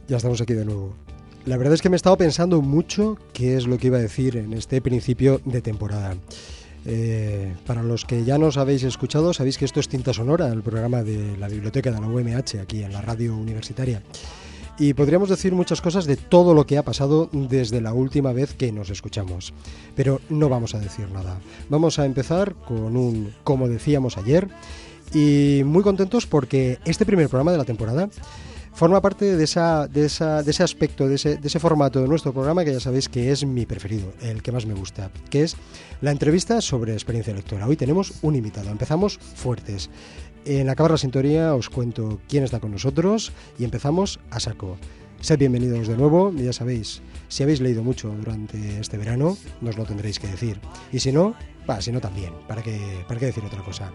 Ya estamos aquí de nuevo. La verdad es que me he estado pensando mucho qué es lo que iba a decir en este principio de temporada. Para los que ya nos habéis escuchado, sabéis que esto es Tinta Sonora, el programa de la biblioteca de la UMH, aquí en la radio universitaria. Y podríamos decir muchas cosas de todo lo que ha pasado desde la última vez que nos escuchamos. Pero no vamos a decir nada. Vamos a empezar con un como decíamos ayer. Y muy contentos porque este primer programa de la temporada forma parte de ese aspecto, de ese formato de nuestro programa que ya sabéis que es mi preferido, el que más me gusta, que es la entrevista sobre experiencia lectora. Hoy tenemos un invitado, empezamos fuertes. En acabar la sintonía os cuento quién está con nosotros y empezamos a saco. Sed bienvenidos de nuevo, ya sabéis, si habéis leído mucho durante este verano, nos lo tendréis que decir. Y si no también, ¿para qué decir otra cosa?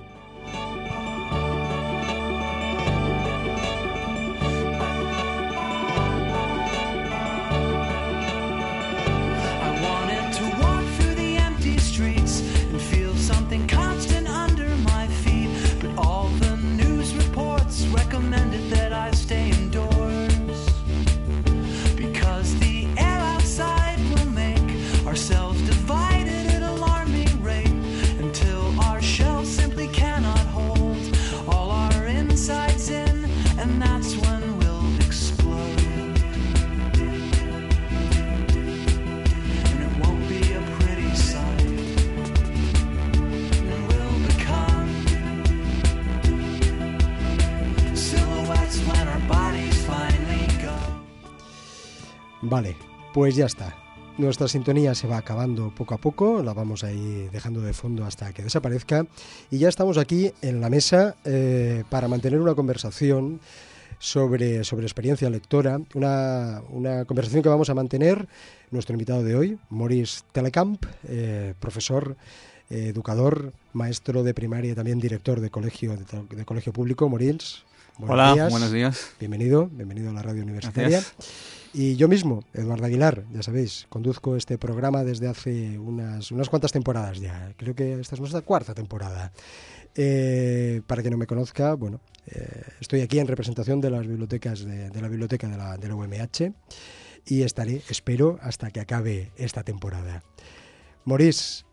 Vale, pues ya está. Nuestra sintonía se va acabando poco a poco, la vamos a ir dejando de fondo hasta que desaparezca y ya estamos aquí en la mesa para mantener una conversación sobre experiencia lectora, una conversación que vamos a mantener nuestro invitado de hoy, Maurice Telecamp, profesor, educador, maestro de primaria y también director de colegio público. Maurice, buenos días. Buenos días. Bienvenido a la radio universitaria. Gracias. Y yo mismo, Eduardo Aguilar, ya sabéis, conduzco este programa desde hace unas cuantas temporadas ya. Creo que esta es nuestra cuarta temporada. Para quien no me conozca, estoy aquí en representación de las bibliotecas de la biblioteca de la UMH y estaré, espero, hasta que acabe esta temporada. Maurice,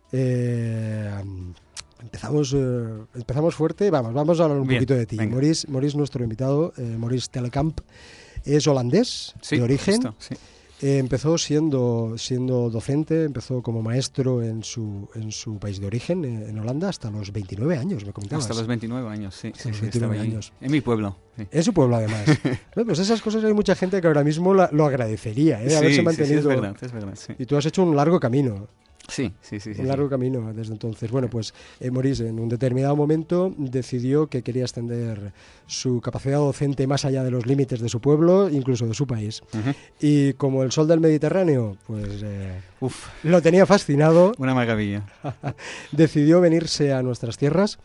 empezamos fuerte, vamos a hablar un poquito de ti. Maurice, nuestro invitado, Maurice Telecamp, es holandés, sí, de origen. Justo, sí. Empezó siendo docente, empezó como maestro en su país de origen, en Holanda, hasta los 29 años, me comentabas. Hasta los 29 años, sí. Hasta los 29 años. En mi pueblo. Sí. En su pueblo, además. Pues esas cosas hay mucha gente que ahora mismo lo agradecería, de haberse mantenido. Sí, es verdad. Sí. Y tú has hecho un largo camino. Sí. Un largo camino desde entonces. Bueno, pues Maurice en un determinado momento decidió que quería extender su capacidad docente más allá de los límites de su pueblo, incluso de su país. Uh-huh. Y como el sol del Mediterráneo, pues lo tenía fascinado. Una maravilla. Decidió venirse a nuestras tierras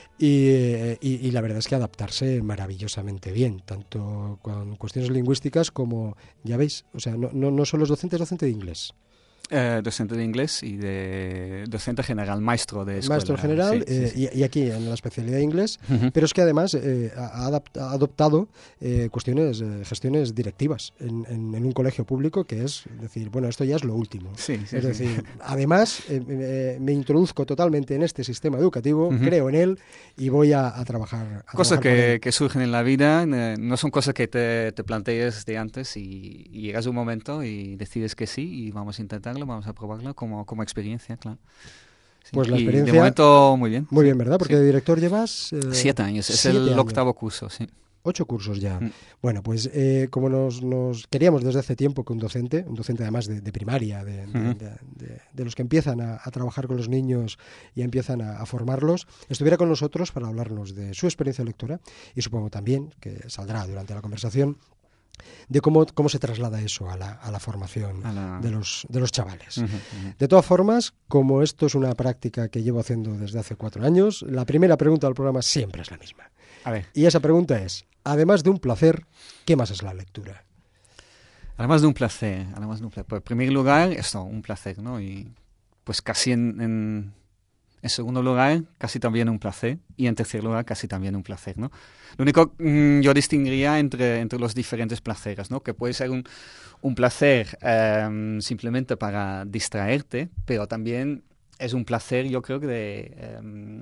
y la verdad es que adaptarse maravillosamente bien, tanto con cuestiones lingüísticas como, ya veis, o sea, no solo es docente de inglés. Docente de inglés y de docente general, maestro de escuela. Maestro general, sí. Y aquí en la especialidad de inglés, uh-huh. Pero es que además ha adoptado gestiones directivas en un colegio público, que es decir, esto ya es lo último. Sí, es decir, además me introduzco totalmente en este sistema educativo, uh-huh. Creo en él y voy a trabajar. Cosas que surgen en la vida, no son cosas que te plantees de antes y llegas a un momento y decides que sí y vamos a intentarlo. Vamos a probarlo como experiencia, claro. Sí. Pues la experiencia... Y de momento, muy bien. Muy bien, ¿verdad? Porque de director llevas... 7 años, es el octavo curso, sí. 8 cursos ya. Bueno, pues como nos queríamos desde hace tiempo que un docente además de primaria, de los que empiezan a trabajar con los niños y empiezan a formarlos, estuviera con nosotros para hablarnos de su experiencia lectora y supongo también que saldrá durante la conversación de cómo se traslada eso a la formación de los chavales. Uh-huh, uh-huh. De todas formas, como esto es una práctica que llevo haciendo desde hace 4 años, la primera pregunta del programa siempre es la misma. A ver. Y esa pregunta es, además de un placer, ¿qué más es la lectura? Además de un placer. Pues, en primer lugar, un placer, ¿no? Y pues casi en En segundo lugar, casi también un placer. Y en tercer lugar, casi también un placer, ¿no? Lo único yo distinguiría entre los diferentes placeres, ¿no? Que puede ser un placer simplemente para distraerte, pero también es un placer, yo creo, de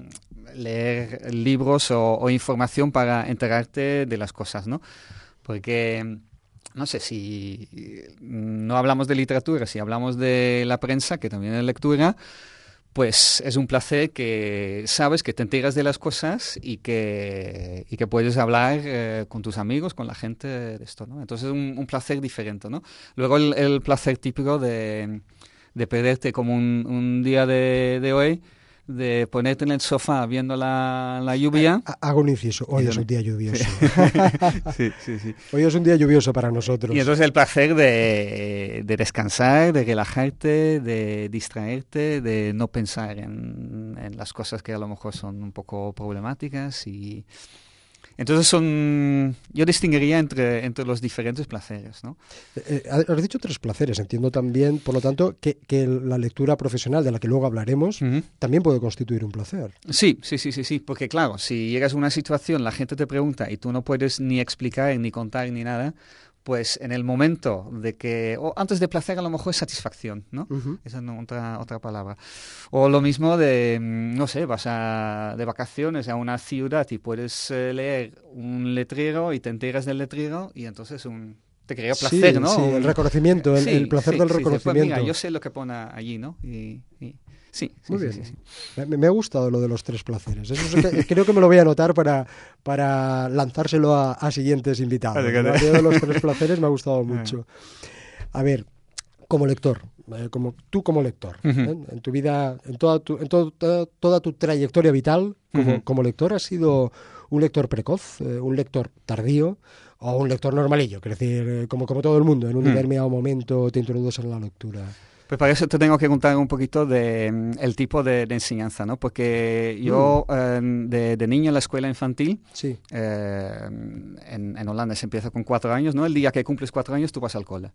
leer libros o información para enterarte de las cosas, ¿no? Porque, no sé, si no hablamos de literatura, si hablamos de la prensa, que también es lectura, pues es un placer que sabes que te enteras de las cosas y que puedes hablar con tus amigos, con la gente de esto, ¿no? Entonces es un placer diferente, ¿no? Luego el placer típico de perderte como un día de hoy, de ponerte en el sofá viendo la lluvia. Hago un inciso. Hoy es un día lluvioso. Sí, sí, sí. Hoy es un día lluvioso para nosotros. Y entonces el placer de descansar, de relajarte, de distraerte, de no pensar en las cosas que a lo mejor son un poco problemáticas. Y entonces yo distinguiría entre los diferentes placeres, ¿no? Has dicho 3 placeres. Entiendo también, por lo tanto, que la lectura profesional, de la que luego hablaremos, también puede constituir un placer. Sí, porque claro, si llegas a una situación, la gente te pregunta y tú no puedes ni explicar, ni contar, ni nada, pues en el momento de que, o antes de placer a lo mejor es satisfacción, ¿no? Esa es otra palabra. O lo mismo de, no sé, vas de vacaciones a una ciudad y puedes leer un letrero y te enteras del letrero y entonces te crea placer, sí, ¿no? Sí, el reconocimiento, el placer del reconocimiento. Pues mira, yo sé lo que pone allí, ¿no? Sí. Muy bien. Sí. Me ha gustado lo de los 3 placeres. Eso creo que me lo voy a anotar para lanzárselo a siguientes invitados. ¿No? De los 3 placeres me ha gustado mucho. A ver, como lector, como lector, en tu vida, en toda tu trayectoria vital como lector, ¿has sido un lector precoz, un lector tardío o un lector normalillo? Quiero decir, como todo el mundo, en un determinado momento te introduces en la lectura. Pues para eso te tengo que contar un poquito el tipo de enseñanza, ¿no? Porque yo de niño en la escuela infantil, sí. En Holanda se empieza con 4 años, ¿no? El día que cumples 4 años tú vas al cole.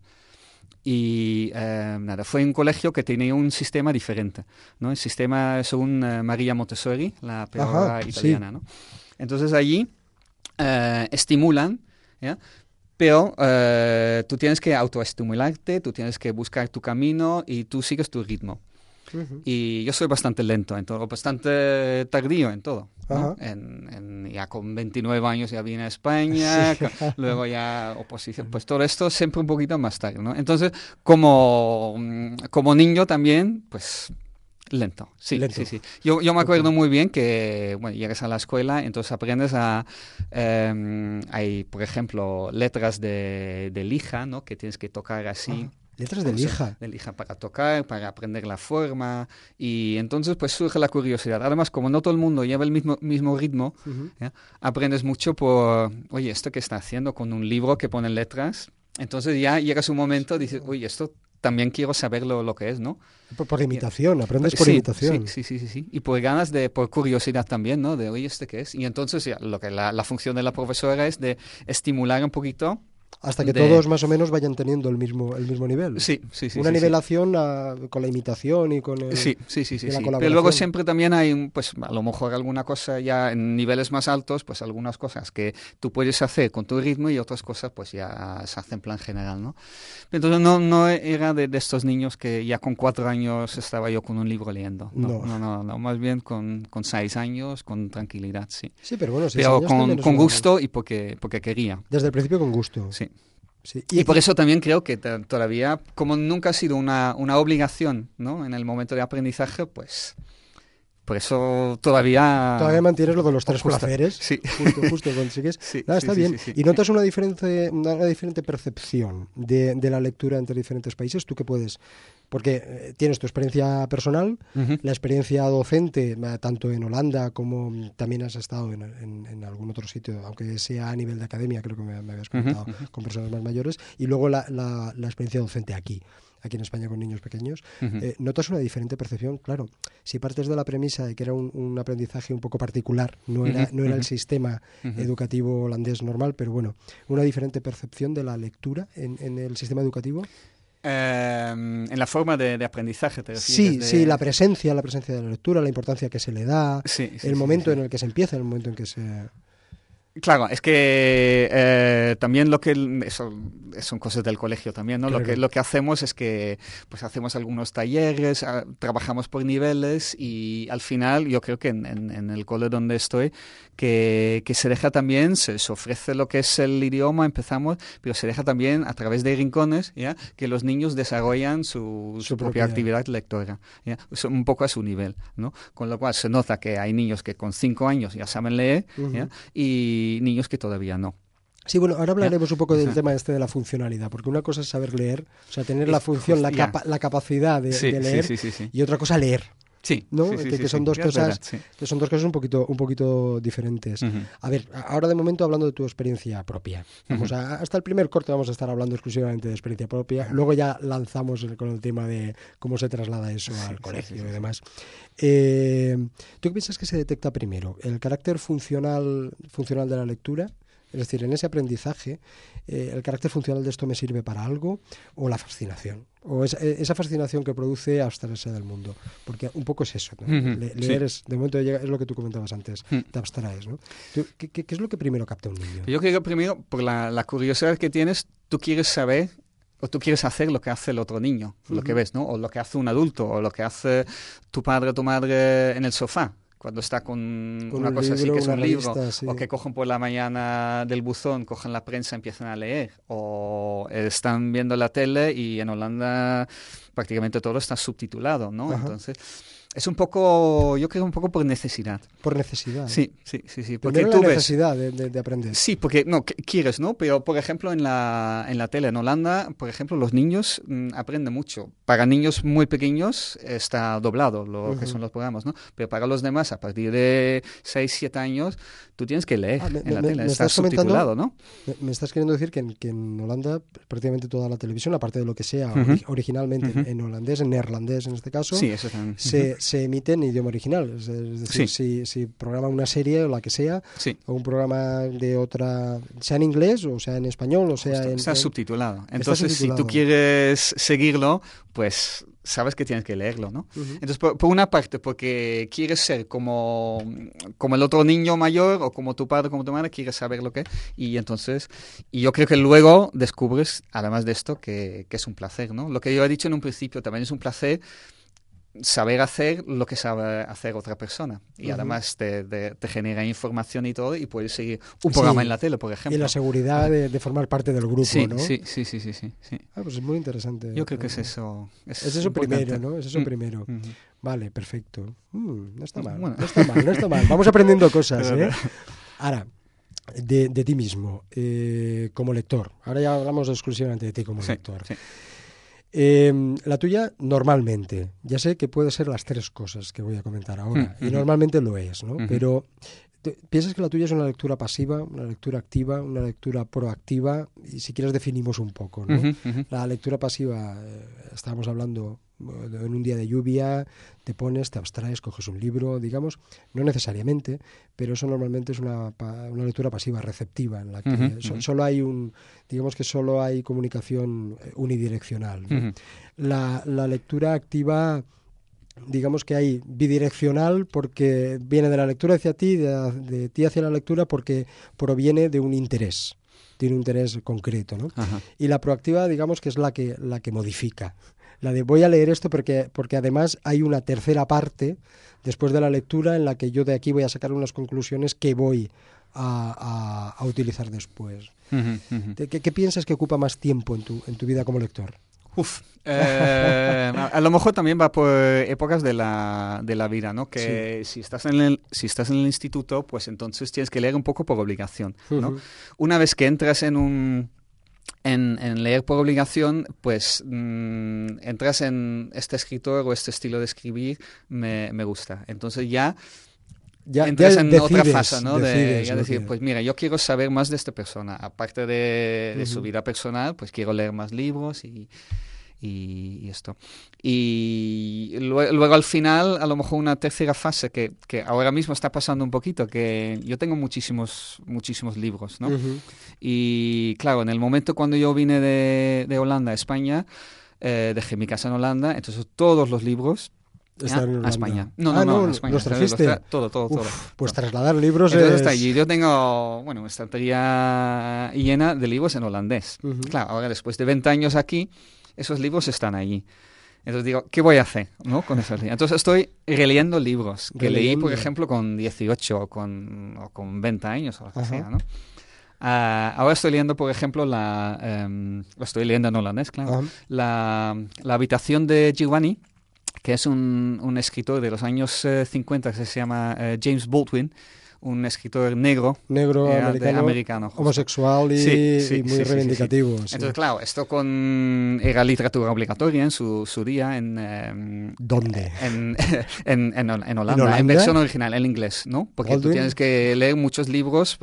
Y fue un colegio que tenía un sistema diferente, ¿no? El sistema según Maria Montessori, la pedagoga italiana, sí. ¿no? Entonces allí estimulan, ¿ya? Pero tú tienes que autoestimularte, tú tienes que buscar tu camino y tú sigues tu ritmo. Y yo soy bastante lento en todo, bastante tardío en todo, ¿no? Ya con 29 años ya vine a España, sí. Luego ya oposición, pues todo esto siempre un poquito más tarde, ¿no? Entonces, como niño también, pues lento, sí. Yo me acuerdo muy bien que, bueno, llegas a la escuela, entonces aprendes hay, por ejemplo, letras de lija, ¿no? Que tienes que tocar así. Letras de lija. De lija para tocar, para aprender la forma. Y entonces pues surge la curiosidad. Además, como no todo el mundo lleva el mismo ritmo, ¿ya? Aprendes mucho por, oye, ¿esto qué está haciendo? Con un libro que pone letras. Entonces ya llegas un momento y dices, oye, esto también quiero saber lo que es, ¿no? Por imitación, aprendes por imitación. Sí. Y por ganas por curiosidad también, ¿no? De, oye, ¿este qué es? Y entonces ya, la función de la profesora es de estimular un poquito. Hasta que todos más o menos vayan teniendo el mismo nivel. Sí. Una nivelación con la imitación y con Sí. la colaboración. Pero luego siempre también hay, pues a lo mejor alguna cosa ya en niveles más altos, pues algunas cosas que tú puedes hacer con tu ritmo y otras cosas pues ya se hacen en plan general, ¿no? Entonces no era de estos niños que ya con 4 años estaba yo con un libro leyendo. No, más bien con 6 años, con tranquilidad, sí. Sí, pero bueno, pero con gusto y porque quería. Desde el principio con gusto. Sí. Y por eso también creo que todavía, como nunca ha sido una obligación, ¿no? En el momento de aprendizaje, pues por eso todavía mantienes lo de los 3 placeres. Sí. Justo consigues. Sí, está bien. Sí. ¿Y notas una diferente percepción de la lectura entre diferentes países? ¿Tú qué puedes? Porque tienes tu experiencia personal, la experiencia docente, tanto en Holanda como también has estado en algún otro sitio, aunque sea a nivel de academia, creo que me habías comentado, con personas más mayores, y luego la experiencia docente aquí en España con niños pequeños. ¿Notas una diferente percepción? Claro, si partes de la premisa de que era un aprendizaje un poco particular, no era el sistema educativo holandés normal, pero bueno, ¿una diferente percepción de la lectura en el sistema educativo? En la forma de aprendizaje, te Sí, refieres. sí, la presencia de la lectura, la importancia que se le da, el momento en el que se empieza, el momento en que se... Claro, es que también eso son cosas del colegio también, ¿no? Claro. Lo que hacemos es que pues hacemos algunos talleres, trabajamos por niveles y al final yo creo que en el cole donde estoy que se deja también, se ofrece lo que es el idioma, empezamos, pero se deja también a través de rincones, ¿ya? Que los niños desarrollan su propia actividad lectora, ¿ya? Un poco a su nivel, ¿no? Con lo cual se nota que hay niños que con 5 años ya saben leer, ¿ya? Y niños que todavía no. Sí, bueno, ahora hablaremos un poco del tema de la funcionalidad, porque una cosa es saber leer, o sea, tener la función, la capacidad de leer, y otra cosa leer. Sí, ¿no? Que son dos cosas, que son dos cosas un poquito diferentes. A ver, ahora de momento hablando de tu experiencia propia. Vamos hasta el primer corte vamos a estar hablando exclusivamente de experiencia propia. Luego ya lanzamos con el tema de cómo se traslada eso al colegio y demás. ¿Tú qué piensas que se detecta primero? ¿El carácter funcional de la lectura? Es decir, en ese aprendizaje, ¿el carácter funcional de esto me sirve para algo? ¿O la fascinación? ¿O esa fascinación que produce abstraerse del mundo? Porque un poco es eso, ¿no? Leer es, de momento es lo que tú comentabas antes, te abstraes, ¿no? ¿Qué es lo que primero capta un niño? Yo creo que primero, por la curiosidad que tienes, tú quieres saber o tú quieres hacer lo que hace el otro niño, lo que ves, ¿no? O lo que hace un adulto, o lo que hace tu padre o tu madre en el sofá. Cuando está con una cosa así que es un libro, o que cogen por la mañana del buzón, cogen la prensa, empiezan a leer, o están viendo la tele y en Holanda prácticamente todo está subtitulado, ¿no? Ajá. Entonces, es un poco, yo creo un poco por necesidad. Por necesidad. Sí. Porque tú ves necesidad de aprender. Sí, porque no quieres, ¿no? Pero por ejemplo en la tele en Holanda, por ejemplo, los niños aprenden mucho. Para niños muy pequeños está doblado lo que son los programas, ¿no? Pero para los demás, a partir de 6, 7 años, tú tienes que leer en la tele. Está subtitulado, ¿no? Me estás queriendo decir que en Holanda prácticamente toda la televisión, aparte de lo que sea originalmente en holandés, en neerlandés en este caso, sí, eso también. Se emite en idioma original. Es decir, si programa una serie o la que sea, o un programa de otra, sea en inglés o sea en español o sea está subtitulado. Entonces, si tú quieres seguirlo, pues sabes que tienes que leerlo, ¿no? Entonces, por una parte, porque quieres ser como el otro niño mayor o como tu padre, como tu madre, quieres saber lo que es. Y yo creo que luego descubres, además de esto, que es un placer, ¿no? Lo que yo he dicho en un principio también es un placer saber hacer lo que sabe hacer otra persona y además te genera información y todo y puedes seguir un programa en la tele, por ejemplo. Y la seguridad de formar parte del grupo, ¿no? Sí. Pues es muy interesante. Yo creo que es eso. Es eso primero, ¿no? Es eso primero. Vale, perfecto. No está mal, bueno. no está mal. Vamos aprendiendo cosas, ¿eh? Ahora, de ti mismo, como lector. Ahora ya hablamos exclusivamente de ti como lector. Sí. La tuya normalmente, ya sé que puede ser las 3 cosas que voy a comentar ahora, y normalmente lo es, ¿no? Pero ¿piensas que la tuya es una lectura pasiva, una lectura activa, una lectura proactiva? Y si quieres definimos un poco, ¿no? La lectura pasiva, estábamos hablando en un día de lluvia, te pones, te abstraes, coges un libro, digamos, no necesariamente, pero eso normalmente es una lectura pasiva, receptiva, en la que solo hay digamos que solo hay comunicación unidireccional, ¿no? La lectura activa, digamos que hay bidireccional porque viene de la lectura hacia ti, de ti hacia la lectura porque proviene de un interés, tiene un interés concreto, ¿no? Y la proactiva, digamos que es la que modifica. La de voy a leer esto porque además hay una tercera parte después de la lectura en la que yo de aquí voy a sacar unas conclusiones que voy a utilizar después. ¿Qué piensas que ocupa más tiempo en tu vida como lector? A lo mejor también va por épocas de la vida, ¿no? Que si estás en el instituto, pues entonces tienes que leer un poco por obligación, ¿no? Una vez que entras en leer por obligación, pues entras en este escritor o este estilo de escribir, me gusta. Entonces ya entras en otra fase, ¿no? De decir, pues mira, yo quiero saber más de esta persona. Aparte de su vida personal, pues quiero leer más libros y esto. Y luego al final, a lo mejor una tercera fase que ahora mismo está pasando un poquito, que yo tengo muchísimos libros, ¿no? Y claro, en el momento cuando yo vine de Holanda a España, dejé mi casa en Holanda, entonces todos los libros a España. No, a España. ¿Los trajiste? Todo. Pues trasladar libros entonces está allí. Yo tengo, una estantería llena de libros en holandés. Claro, ahora después de 20 años aquí, esos libros están allí. Entonces digo, ¿qué voy a hacer, ¿no? Con esos libros? Entonces estoy releyendo libros que leí, por ejemplo, con 18 o con 20 años o lo que sea, ¿no? Ahora estoy leyendo, por ejemplo, lo estoy leyendo en holandés, claro, la habitación de Giovanni, que es un escritor de los años 50 que se llama James Baldwin, un escritor negro americano homosexual y muy reivindicativo. Sí. Entonces, claro, esto era literatura obligatoria en su día en... ¿Dónde? En Holanda, en versión original, en inglés, ¿no? Porque Baldwin. Tú tienes que leer muchos libros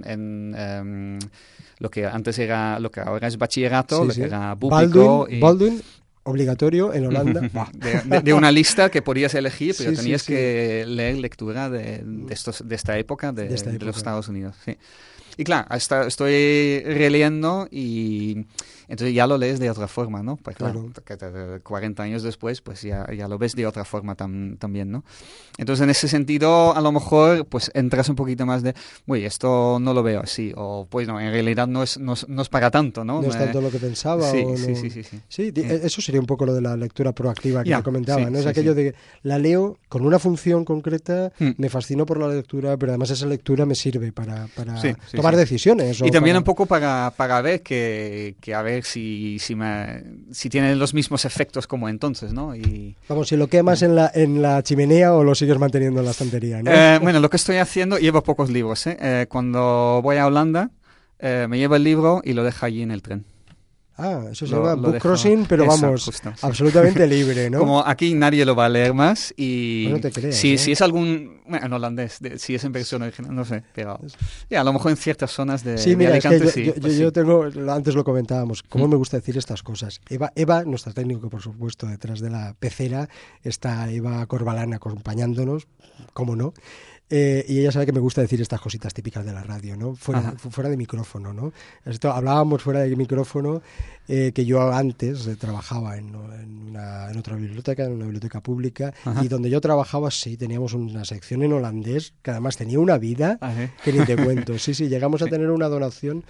en lo que antes era, lo que ahora es bachillerato, lo que era público. Baldwin obligatorio en Holanda. de una lista que podías elegir, pero tenías que leer lectura de esta época de los Estados Unidos. Sí. Y claro, estoy releyendo y entonces ya lo lees de otra forma, ¿no? Pues claro, 40 años después, pues ya lo ves de otra forma también, ¿no? Entonces, en ese sentido, a lo mejor, pues entras un poquito más de, uy, esto no lo veo así, o pues no, en realidad no es para tanto, ¿no? No es tanto lo que pensaba. Sí, o no... sí, eso sería un poco lo de la lectura proactiva que te comentaba, ¿no? Es aquello de que la leo con una función concreta, me fascino por la lectura, pero además esa lectura me sirve para tomar decisiones. Y también un poco para ver que a ver si tiene los mismos efectos como entonces, ¿no? Y, vamos, si lo quemas en la chimenea o lo sigues manteniendo en la estantería, ¿no? Bueno, lo que estoy haciendo, llevo pocos libros, cuando voy a Holanda, me llevo el libro y lo dejo allí en el tren. Eso se llama book crossing, pero vamos, justo, absolutamente libre, ¿no? Como aquí nadie lo va a leer más y no te creas, si es algún, en holandés, si es en versión original, no sé, pero a lo mejor en ciertas zonas de Alicante es que yo tengo, antes lo comentábamos, cómo me gusta decir estas cosas. Eva, nuestra técnico, por supuesto, detrás de la pecera, está Eva Corbalán acompañándonos, cómo no. Y ella sabe que me gusta decir estas cositas típicas de la radio, ¿no? Fuera de micrófono, ¿no? Hablábamos fuera de micrófono que yo antes trabajaba en otra biblioteca, en una biblioteca pública, y donde yo trabajaba teníamos una sección en holandés que además tenía una vida que ni te cuento. Sí, llegamos a tener una donación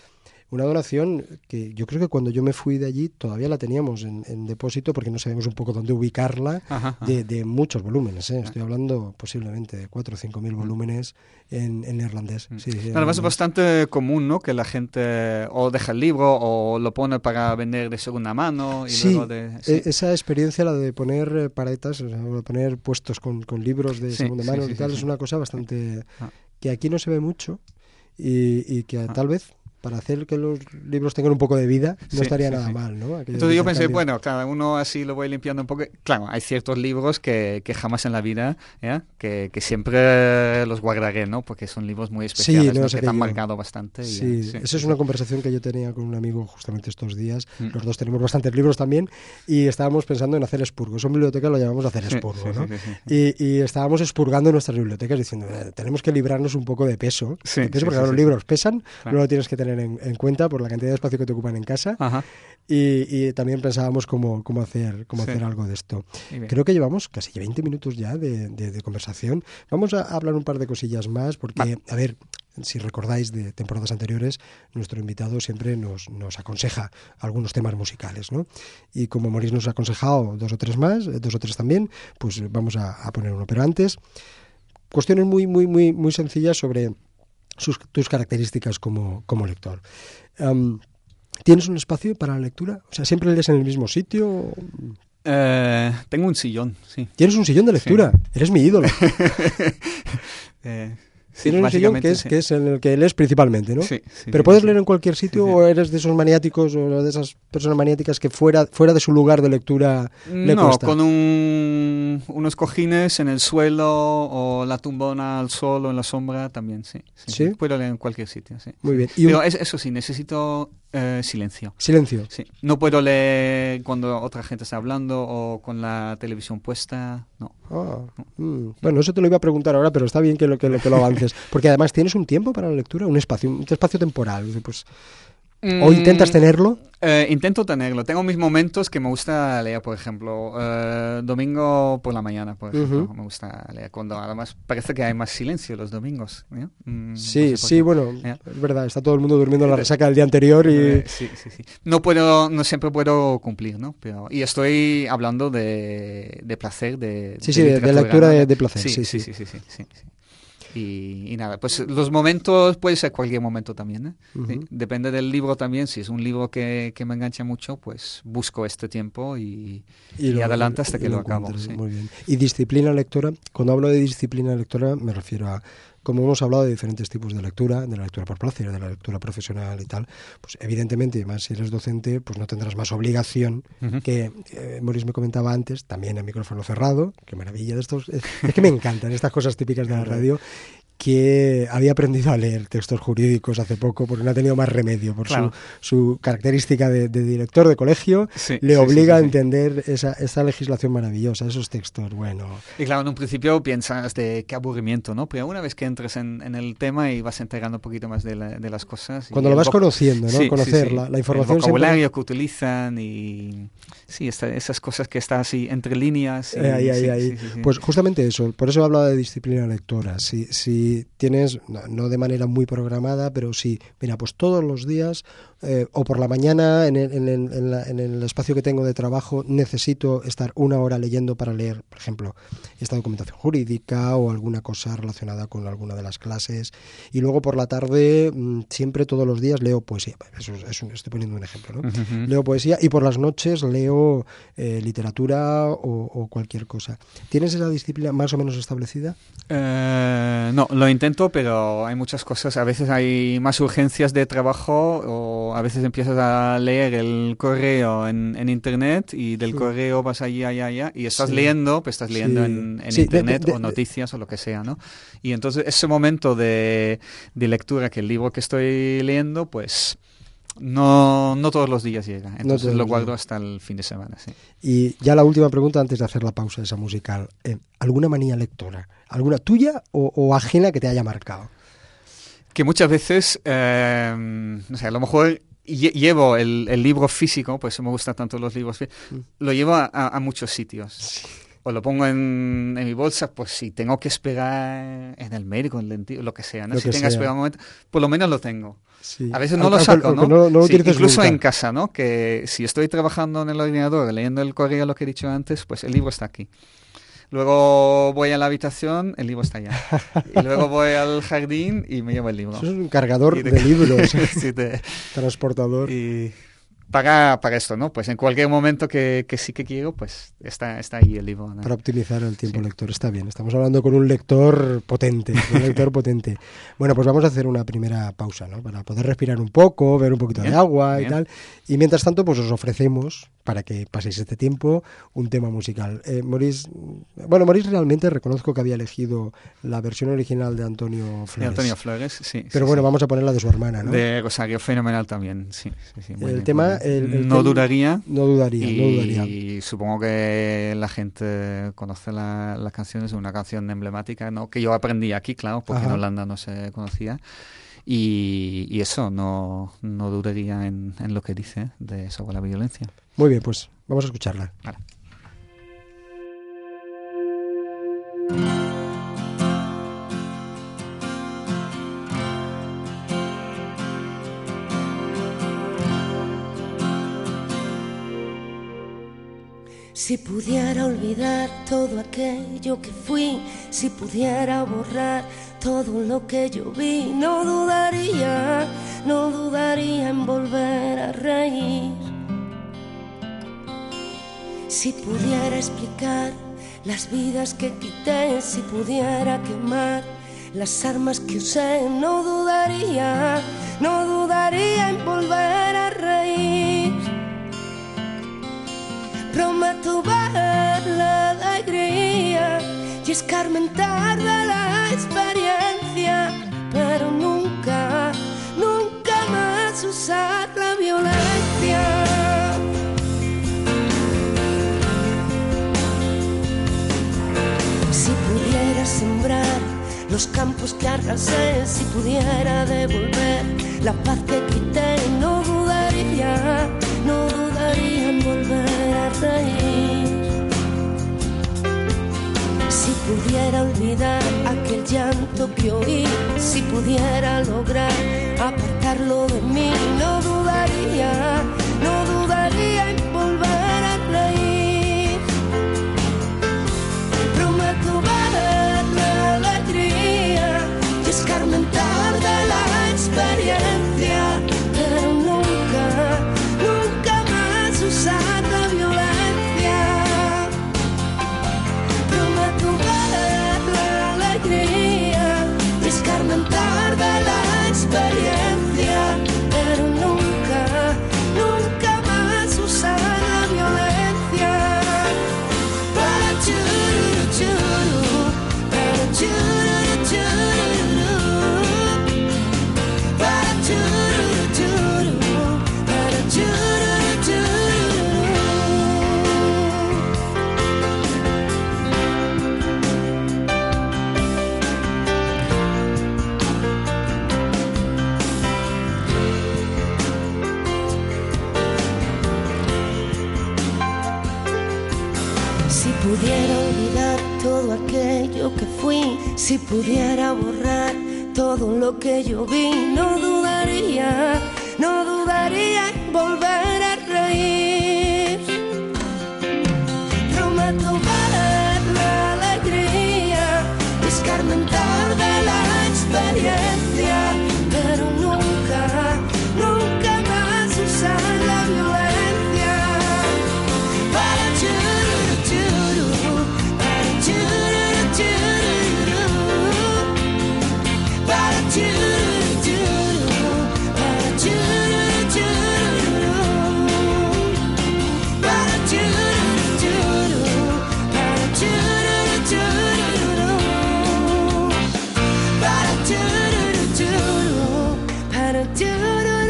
que yo creo que cuando yo me fui de allí todavía la teníamos en depósito porque no sabíamos un poco dónde ubicarla, de muchos volúmenes. Estoy hablando posiblemente de 4 o 5 mil volúmenes en neerlandés. Además es bastante común, ¿no? Que la gente o deja el libro o lo pone para vender de segunda mano. Y luego esa experiencia, la de poner paretas, o sea, de poner puestos con libros de segunda mano y tal, es una cosa bastante... que aquí no se ve mucho y que tal vez... para hacer que los libros tengan un poco de vida, no estaría nada mal, ¿no? Entonces yo pensé, bueno, cada uno así lo voy limpiando un poco. Claro, hay ciertos libros que jamás en la vida, que siempre los guardaré, ¿no? Porque son libros muy especiales, ¿no? Que te han marcado bastante. Esa es una conversación que yo tenía con un amigo justamente estos días. Los dos tenemos bastantes libros también y estábamos pensando en hacer expurgo. Eso en biblioteca lo llamamos hacer expurgo, ¿no? Y estábamos expurgando nuestras bibliotecas diciendo, tenemos que librarnos un poco de peso. Porque los libros pesan, no lo tienes que tener en cuenta por la cantidad de espacio que te ocupan en casa. Y también pensábamos cómo hacer algo de esto. Creo que llevamos casi 20 minutos ya de conversación. Vamos a hablar un par de cosillas más porque, a ver, si recordáis de temporadas anteriores, nuestro invitado siempre nos aconseja algunos temas musicales, ¿no? Y como Maurice nos ha aconsejado 2 o 3 más, 2 o 3 también, pues vamos a poner uno. Pero antes, cuestiones muy, muy, muy, muy sencillas sobre tus características como lector. ¿Tienes un espacio para la lectura? O sea, ¿siempre lees en el mismo sitio? Tengo un sillón, sí. ¿Tienes un sillón de lectura? Sí. Eres mi ídolo. Tienes un sillón que es en el que lees principalmente, ¿no? Sí. ¿Pero puedes leer en cualquier sitio o eres de esos maniáticos o de esas personas maniáticas que fuera de su lugar de lectura le cuesta? No, con unos cojines en el suelo o la tumbona al sol o en la sombra también, sí. Puedo leer en cualquier sitio, sí. Muy bien. Pero eso sí, necesito silencio. ¿Silencio? Sí. No puedo leer cuando otra gente está hablando o con la televisión puesta, no. Bueno, eso te lo iba a preguntar ahora, pero está bien que lo avances. Porque además tienes un tiempo para la lectura, un espacio temporal. Pues ¿O intentas tenerlo? Intento tenerlo. Tengo mis momentos que me gusta leer, por ejemplo, domingo por la mañana, por ejemplo. Me gusta leer cuando además parece que hay más silencio los domingos, ¿no? Sí, no sé sí, bueno, es verdad, está todo el mundo durmiendo la resaca del día anterior y... Sí. No siempre puedo cumplir, ¿no? Pero, y estoy hablando de placer, de lectura, ¿no? de placer. Sí. Y nada, pues los momentos puede ser cualquier momento también, ¿eh? Sí, depende del libro también. Si es un libro que me engancha mucho, pues busco este tiempo y adelante hasta que lo acabo. Sí. Muy bien. Y disciplina lectora, cuando hablo de disciplina lectora me refiero a, como hemos hablado de diferentes tipos de la lectura por placer, de la lectura profesional y tal, pues evidentemente, además si eres docente, pues no tendrás más obligación que, Maurice me comentaba antes, también a micrófono cerrado, qué maravilla de estos, es que me encantan estas cosas típicas de la radio, que había aprendido a leer textos jurídicos hace poco porque no ha tenido más remedio por su característica de director de colegio, le obliga a entender esa legislación maravillosa, esos textos, bueno. Y claro, en un principio piensas de qué aburrimiento, ¿no? Pero una vez que entres en el tema y vas entregando un poquito más de las cosas... Cuando lo vas conociendo, ¿no? Conocer la información... El vocabulario que utilizan y... Sí, esas cosas que están así entre líneas. Ahí. Pues justamente eso, por eso he hablado de disciplina lectora. Si tienes, no de manera muy programada, pero sí, mira, pues todos los días o por la mañana en el espacio que tengo de trabajo necesito estar una hora leyendo para leer, por ejemplo, esta documentación jurídica o alguna cosa relacionada con alguna de las clases. Y luego por la tarde, siempre todos los días leo poesía. Eso estoy poniendo un ejemplo, ¿no? Leo poesía y por las noches leo literatura o cualquier cosa. ¿Tienes esa disciplina más o menos establecida? No, lo intento, pero hay muchas cosas. A veces hay más urgencias de trabajo o a veces empiezas a leer el correo en internet y del correo vas allá y estás leyendo, pues estás leyendo en internet o noticias o lo que sea, ¿no? Y entonces ese momento de lectura, que el libro que estoy leyendo, pues... No todos los días llega, entonces lo guardo hasta el fin de semana, sí. Y ya la última pregunta antes de hacer la pausa esa musical. ¿Alguna manía lectora? ¿Alguna tuya o ajena que te haya marcado? Que muchas veces, no sé, a lo mejor llevo el libro físico, por eso me gustan tanto los libros físicos, lo llevo a muchos sitios. Sí. O lo pongo en mi bolsa, pues si tengo que esperar en el médico, en el dentista, lo que sea, ¿no? Si tengo que esperar un momento, por lo menos lo tengo. Sí. A veces no lo saco, ¿no? No lo incluso nunca. En casa, ¿no? Que si estoy trabajando en el ordenador, leyendo el correo, lo que he dicho antes, pues el libro está aquí. Luego voy a la habitación, el libro está allá. Y luego voy al jardín y me llevo el libro. Eso es un cargador de libros. Sí, transportador. Y para esto, ¿no? Pues en cualquier momento que sí que quiero, pues está ahí el libro, ¿no? Para optimizar el tiempo lector, está bien. Estamos hablando con un lector potente, Bueno, pues vamos a hacer una primera pausa, ¿no? Para poder respirar un poco, ver un poquito de agua y tal. Y mientras tanto, pues os ofrecemos, para que paséis este tiempo, un tema musical. Maurice realmente reconozco que había elegido la versión original de Antonio Flores. De Antonio Flores, sí. Pero bueno, vamos a poner la de su hermana, ¿no? De Rosario, fenomenal también, sí. El tema... No dudaría. Y supongo que la gente conoce la canción, es una canción emblemática, ¿no? Que yo aprendí aquí, claro, porque en Holanda no se conocía. Y eso, no dudaría en lo que dice sobre la violencia. Muy bien, pues vamos a escucharla. Vale. Si pudiera olvidar todo aquello que fui, si pudiera borrar todo lo que yo vi, no dudaría en volver a reír. Si pudiera explicar las vidas que quité, si pudiera quemar las armas que usé, no dudaría en volver a reír. Prometo ver la alegría y escarmentar de la experiencia, pero nunca más usar la violencia. Si pudiera sembrar los campos que arrasé, si pudiera devolver la paz que quité, no dudaría, no dudaría en volver a reír. Si pudiera olvidar aquel llanto que oí, si pudiera lograr apartarlo de mí, no dudaría en volver a reír. Prometo ver la alegría y escarmentar de la experiencia, pero nunca más usar la violencia. Prometo ver la alegría y escarmentar de la experiencia, pero nunca más usar la violencia. Para churu, churu, para churu, churu, para churu, churu, para churu, churu. Si pudiera olvidar todo aquello que fui, si pudiera borrar todo lo que yo vi, no dudaría en volver a reír. Prometo ver la alegría, escarmentar de la experiencia, pero nunca más usar la violencia. Para churu, churu, para churu, churu, para churu, churu, para churu, churu, para churu, churu, para churu, churu, para churu, churu, para churu, churu.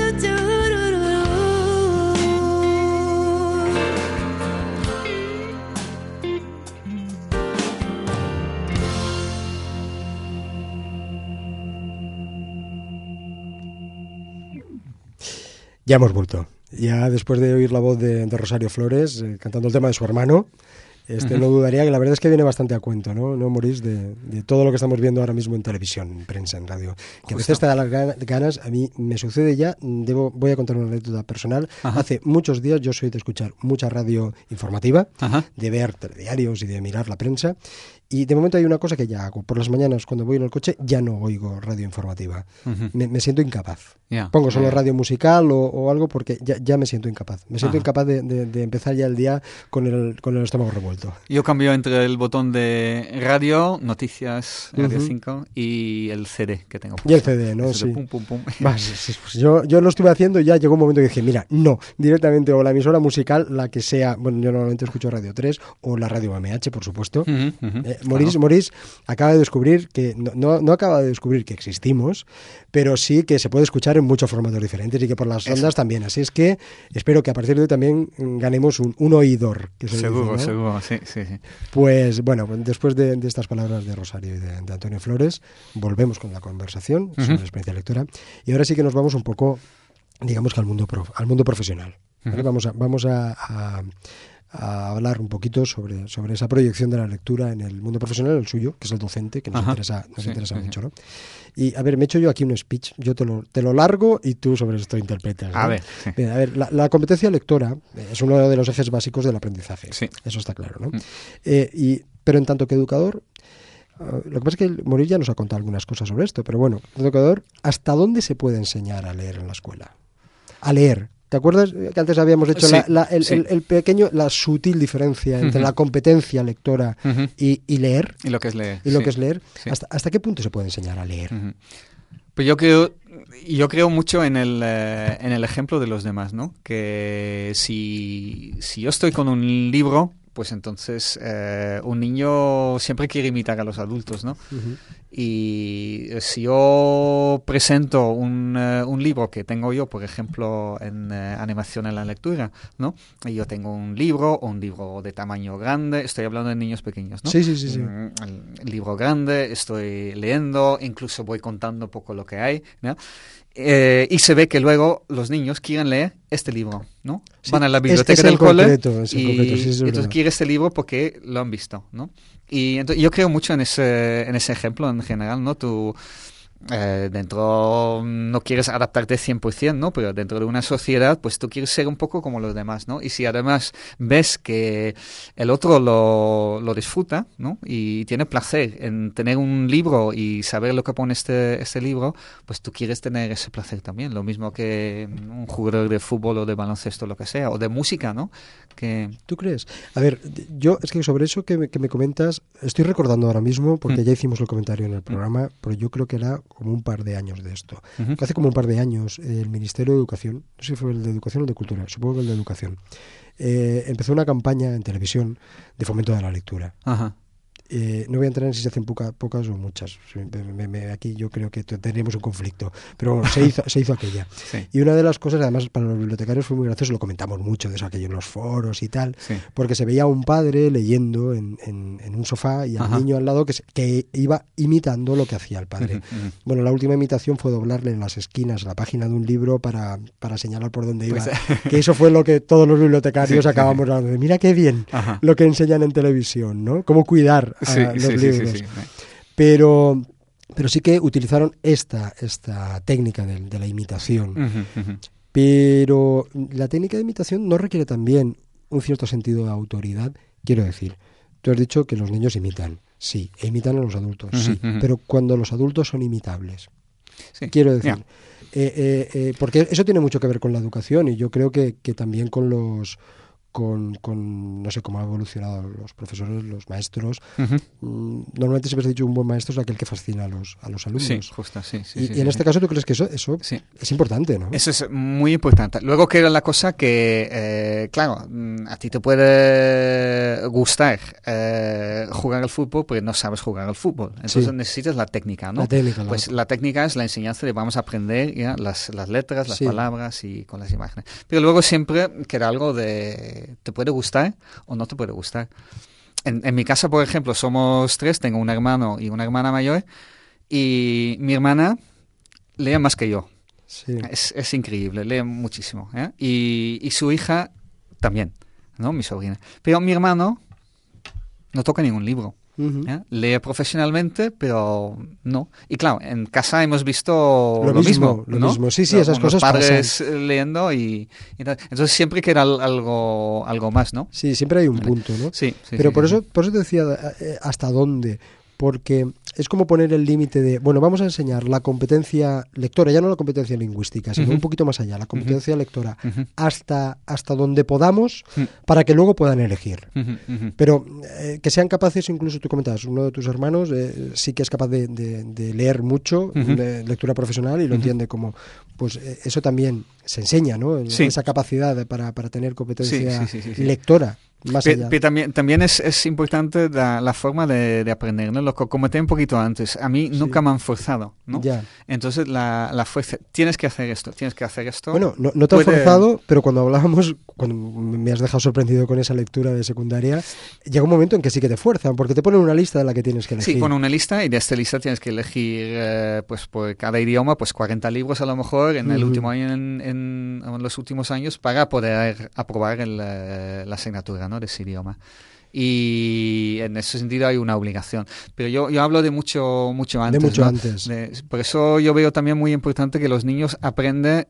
Ya hemos vuelto. Ya después de oír la voz de Rosario Flores cantando el tema de su hermano, no dudaría que la verdad es que viene bastante a cuento, ¿no? No morís de todo lo que estamos viendo ahora mismo en televisión, en prensa, en radio. Que a veces te da las ganas, a mí me sucede ya, voy a contar una anécdota personal. Ajá. Hace muchos días yo soy de escuchar mucha radio informativa, ajá, de ver telediarios y de mirar la prensa. Y de momento hay una cosa que ya hago. Por las mañanas, cuando voy en el coche, ya no oigo radio informativa. Uh-huh. Me siento incapaz. Yeah. Pongo solo radio musical o algo porque ya me siento incapaz. Me siento incapaz de empezar ya el día con el estómago revuelto. Yo cambio entre el botón de radio, noticias, Radio 5, y el CD que tengo. Y el CD, ¿no? Sí. Pum, pum, pum. Pues yo lo estuve haciendo y ya llegó un momento que dije, mira, no, directamente o la emisora musical, la que sea, bueno, yo normalmente escucho Radio 3 o la radio MH, por supuesto. Morís acaba de descubrir que no acaba de descubrir que existimos, pero sí que se puede escuchar en muchos formatos diferentes y que por las ondas también. Así es que espero que a partir de hoy también ganemos un oidor. Que seguro, dice, ¿no? Seguro, sí. Pues bueno, después de estas palabras de Rosario y de Antonio Flores, volvemos con la conversación sobre la experiencia lectora y ahora sí que nos vamos un poco, digamos que al mundo profesional. ¿Vale? Vamos a hablar un poquito sobre esa proyección de la lectura en el mundo profesional, el suyo, que es el docente, que nos interesa mucho, ¿no? Y a ver, me he hecho yo aquí un speech, yo te lo largo y tú sobre esto interpretas, ¿no? A ver, sí. Bien, a ver, la competencia lectora es uno de los ejes básicos del aprendizaje, sí. Eso está claro, ¿no? Pero en tanto que educador, lo que pasa es que Morís ya nos ha contado algunas cosas sobre esto, pero bueno, educador, ¿hasta dónde se puede enseñar a leer en la escuela? A leer. ¿Te acuerdas que antes habíamos hecho la sutil diferencia entre la competencia lectora y leer? Y lo que es leer. Y lo que es leer. Sí. ¿Hasta qué punto se puede enseñar a leer? Pues yo creo mucho en el ejemplo de los demás, ¿no? Que si yo estoy con un libro, pues entonces un niño siempre quiere imitar a los adultos, ¿no? Y si yo presento un libro que tengo yo, por ejemplo, en animación en la lectura, ¿no? Y yo tengo un libro o un libro de tamaño grande, estoy hablando de niños pequeños, ¿no? Sí. El libro grande, estoy leyendo, incluso voy contando un poco lo que hay, ¿no? Y se ve que luego los niños quieren leer este libro, ¿no? Sí, van a la biblioteca del cole y entonces quieren este libro porque lo han visto, ¿no? Y entonces, yo creo mucho en ese ejemplo en general, ¿no? Tú dentro no quieres adaptarte 100%, ¿no? Pero dentro de una sociedad, pues tú quieres ser un poco como los demás, ¿no? Y si además ves que el otro lo disfruta, ¿no? Y tiene placer en tener un libro y saber lo que pone este libro, pues tú quieres tener ese placer también. Lo mismo que un jugador de fútbol o de baloncesto, lo que sea, o de música, ¿no? ¿Tú crees? A ver, yo es que sobre eso que me comentas, estoy recordando ahora mismo, porque ya hicimos el comentario en el programa, pero yo creo que era como un par de años de esto. Hace como un par de años el Ministerio de Educación, no sé si fue el de Educación o de Cultura, supongo que el de Educación, empezó una campaña en televisión de fomento de la lectura. Ajá. No voy a entrar en si se hacen pocas o muchas. Aquí yo creo que tenemos un conflicto. Pero bueno, se hizo aquella. Sí. Y una de las cosas, además, para los bibliotecarios fue muy gracioso, lo comentamos mucho de eso, aquello en los foros y tal, Sí. porque se veía a un padre leyendo en un sofá y al niño al lado que iba imitando lo que hacía el padre. Bueno, la última imitación fue doblarle en las esquinas la página de un libro para señalar por dónde iba. Pues, que eso fue lo que todos los bibliotecarios acabamos hablando de, mira qué bien lo que enseñan en televisión, ¿no? Cómo cuidar los libros. Sí. Pero sí que utilizaron esta técnica de la imitación. Pero la técnica de imitación no requiere también un cierto sentido de autoridad. Quiero decir, tú has dicho que los niños imitan. Sí, e imitan a los adultos, sí. Pero cuando los adultos son imitables. Sí. Quiero decir, porque eso tiene mucho que ver con la educación y yo creo que también con los... Con no sé cómo han evolucionado los profesores, los maestros. Normalmente siempre he dicho un buen maestro es aquel que fascina a los alumnos. Sí, justo, sí. Y en este caso, ¿tú crees que eso es importante, no? Eso es muy importante. Luego queda la cosa que, claro, a ti te puede gustar jugar al fútbol, pero no sabes jugar al fútbol. Entonces necesitas la técnica, ¿no? La técnica es la enseñanza de vamos a aprender ya las letras, las palabras y con las imágenes. Pero luego siempre queda algo de te puede gustar o no te puede gustar. En mi casa, por ejemplo, somos 3, tengo un hermano y una hermana mayor, y mi hermana lee más que yo. Sí. Es increíble, lee muchísimo, ¿eh? Y su hija también, ¿no? Mi sobrina. Pero mi hermano no toca ningún libro. Lee profesionalmente, pero no. Y claro, en casa hemos visto lo mismo, ¿no? Lo mismo, sí, esas cosas pasan. Los padres leyendo y tal. Entonces siempre queda algo más, ¿no? Sí, siempre hay un punto, ¿no? Sí. Pero por eso te decía hasta dónde, porque es como poner el límite de, bueno, vamos a enseñar la competencia lectora, ya no la competencia lingüística, sino un poquito más allá, la competencia lectora, hasta donde podamos, para que luego puedan elegir. Pero que sean capaces, incluso tú comentabas, uno de tus hermanos sí que es capaz de leer mucho, de lectura profesional, y lo entiende como, pues eso también se enseña, ¿no? Esa capacidad para tener competencia lectora. Pero también es importante la forma de aprender, ¿no? Lo que comenté un poquito antes. A mí nunca me han forzado, ¿no? Ya. Entonces la fuerza, tienes que hacer esto. Bueno, no te han forzado, pero cuando hablábamos, cuando me has dejado sorprendido con esa lectura de secundaria, llega un momento en que sí que te fuerzan, porque te ponen una lista de la que tienes que elegir. Sí, ponen una lista y de esta lista tienes que elegir, pues por cada idioma, pues 40 libros a lo mejor en el último año, en los últimos años, para poder aprobar la asignatura, ¿no? De ese idioma. Y en ese sentido hay una obligación. Pero yo hablo de mucho antes. De mucho ¿no? antes. Por eso yo veo también muy importante que los niños aprendan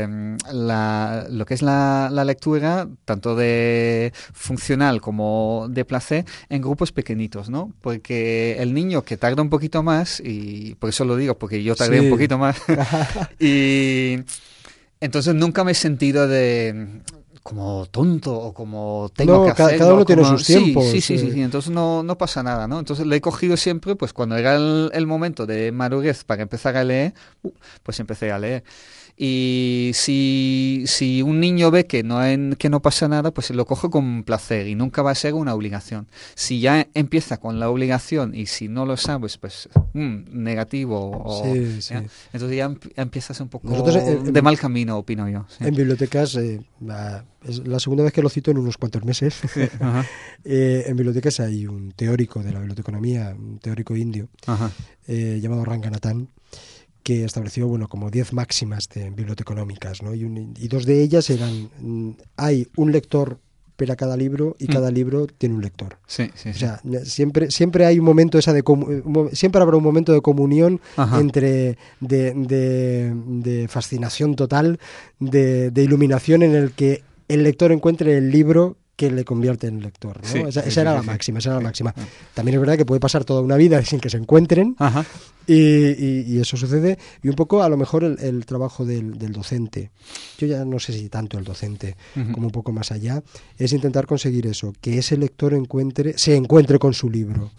lo que es la lectura, tanto de funcional como de placer, en grupos pequeñitos, ¿no? Porque el niño que tarda un poquito más, y por eso lo digo, porque yo tardé un poquito más, y entonces nunca me he sentido como tonto o como tengo que hacerlo. Cada uno tiene como, sus tiempos. Sí, entonces no pasa nada, ¿no? Entonces le he cogido siempre, pues cuando era el momento de madurez para empezar a leer, pues empecé a leer. Y si un niño ve que no pasa nada, pues lo coge con placer y nunca va a ser una obligación. Si ya empieza con la obligación y si no lo sabes, pues negativo. Sí. Entonces ya empiezas un poco Nosotros, de mal camino, opino yo. Sí. En bibliotecas, es la segunda vez que lo cito en unos cuantos meses. Sí, en bibliotecas hay un teórico de la biblioteconomía, un teórico indio, llamado Ranganathan, que estableció como 10 máximas biblioteconómicas, ¿no? Y dos de ellas eran, hay un lector para cada libro y cada libro tiene un lector. Sí. O sea, siempre hay un momento siempre habrá un momento de comunión entre de fascinación total, de iluminación en el que el lector encuentre el libro que le convierte en lector, ¿no? Esa era la máxima. También es verdad que puede pasar toda una vida sin que se encuentren. Y eso sucede. Y un poco, a lo mejor, el trabajo del docente, yo ya no sé si tanto el docente, como un poco más allá, es intentar conseguir eso, que ese lector se encuentre con su libro.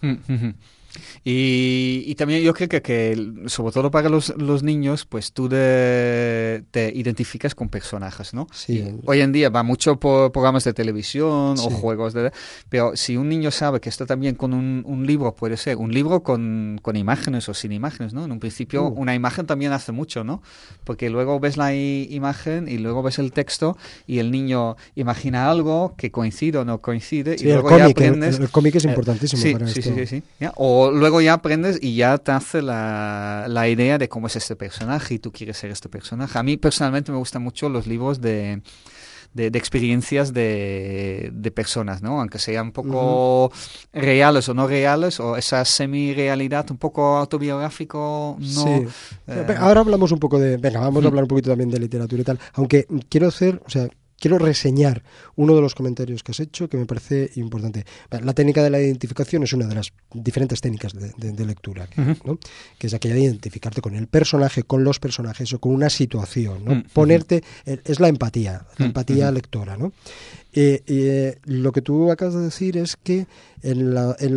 Y también yo creo que sobre todo para los niños, pues tú te identificas con personajes, ¿no? Sí. Hoy en día va mucho por programas de televisión o juegos, pero si un niño sabe que esto también con un libro puede ser, un libro con imágenes o sin imágenes, ¿no? En un principio una imagen también hace mucho, ¿no? Porque luego ves la imagen y luego ves el texto y el niño imagina algo que coincide o no coincide y luego ya aprendes... El cómic es importantísimo para esto. Sí. ¿Ya? O luego ya aprendes y ya te hace la idea de cómo es este personaje y tú quieres ser este personaje. A mí personalmente me gustan mucho los libros de experiencias de personas, ¿no? Aunque sean un poco reales o no reales, o esa semi-realidad un poco autobiográfico, no... Sí. Ahora hablamos un poco vamos a hablar un poquito también de literatura y tal, aunque quiero reseñar uno de los comentarios que has hecho que me parece importante. La técnica de la identificación es una de las diferentes técnicas de lectura, ¿no? Que es aquella de identificarte con el personaje, con los personajes o con una situación, ¿no? Ponerte, es la empatía lectora, ¿no? Lo que tú acabas de decir es que en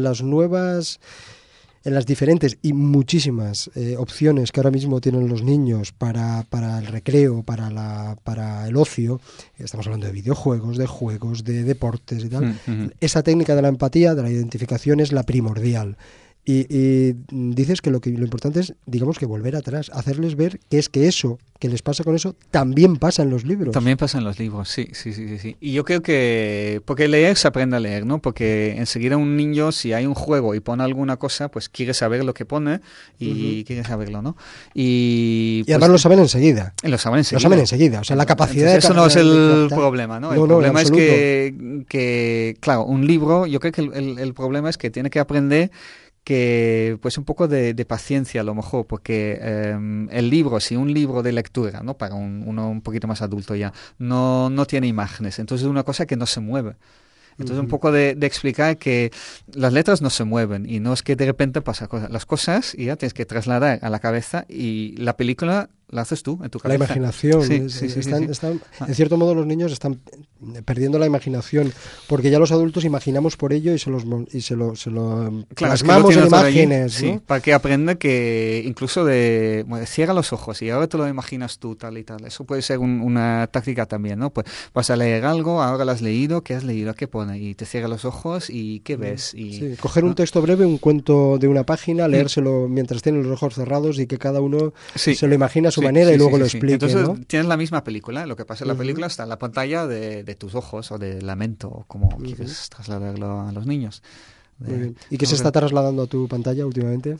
las diferentes y muchísimas opciones que ahora mismo tienen los niños para el recreo, para el ocio, estamos hablando de videojuegos, de juegos, de deportes y tal, esa técnica de la empatía, de la identificación es la primordial. Y dices que lo importante es, digamos, que volver atrás, hacerles ver que eso que les pasa con eso también pasa en los libros. También pasa en los libros, sí. Y yo creo que porque leer se aprende a leer, ¿no? Porque enseguida un niño, si hay un juego y pone alguna cosa, pues quiere saber lo que pone y quiere saberlo, ¿no? Y además lo saben enseguida. Lo saben enseguida. O sea, la capacidad eso no es el problema, ¿no? El problema es que, claro, un libro, yo creo que el problema es que tiene que aprender que pues un poco de paciencia a lo mejor, porque el libro, si un libro de lectura, ¿no? Para uno un poquito más adulto ya, no tiene imágenes, entonces es una cosa que no se mueve. Entonces un poco de explicar que las letras no se mueven y no es que de repente pasa las cosas y ya tienes que trasladar a la cabeza y la película la haces tú en tu cabeza. La imaginación. Sí. En cierto modo los niños están perdiendo la imaginación porque ya los adultos imaginamos por ello y se lo plasmamos en imágenes. Sí, ¿no? Para que aprenda que incluso cierra los ojos y ahora te lo imaginas tú tal y tal. Eso puede ser una táctica también, ¿no? Pues vas a leer algo, ahora lo has leído, ¿qué has leído? ¿Qué pone? Y te cierra los ojos y ¿qué ves? Coger un texto breve, un cuento de una página, leérselo mientras tienen los ojos cerrados y que cada uno se lo imagina a su manera y luego lo explique. Entonces ¿no? tienes la misma película, lo que pasa en la película está en la pantalla de tus ojos o de la mente o como quieres trasladarlo a los niños. Muy bien. ¿Y qué se está trasladando a tu pantalla últimamente?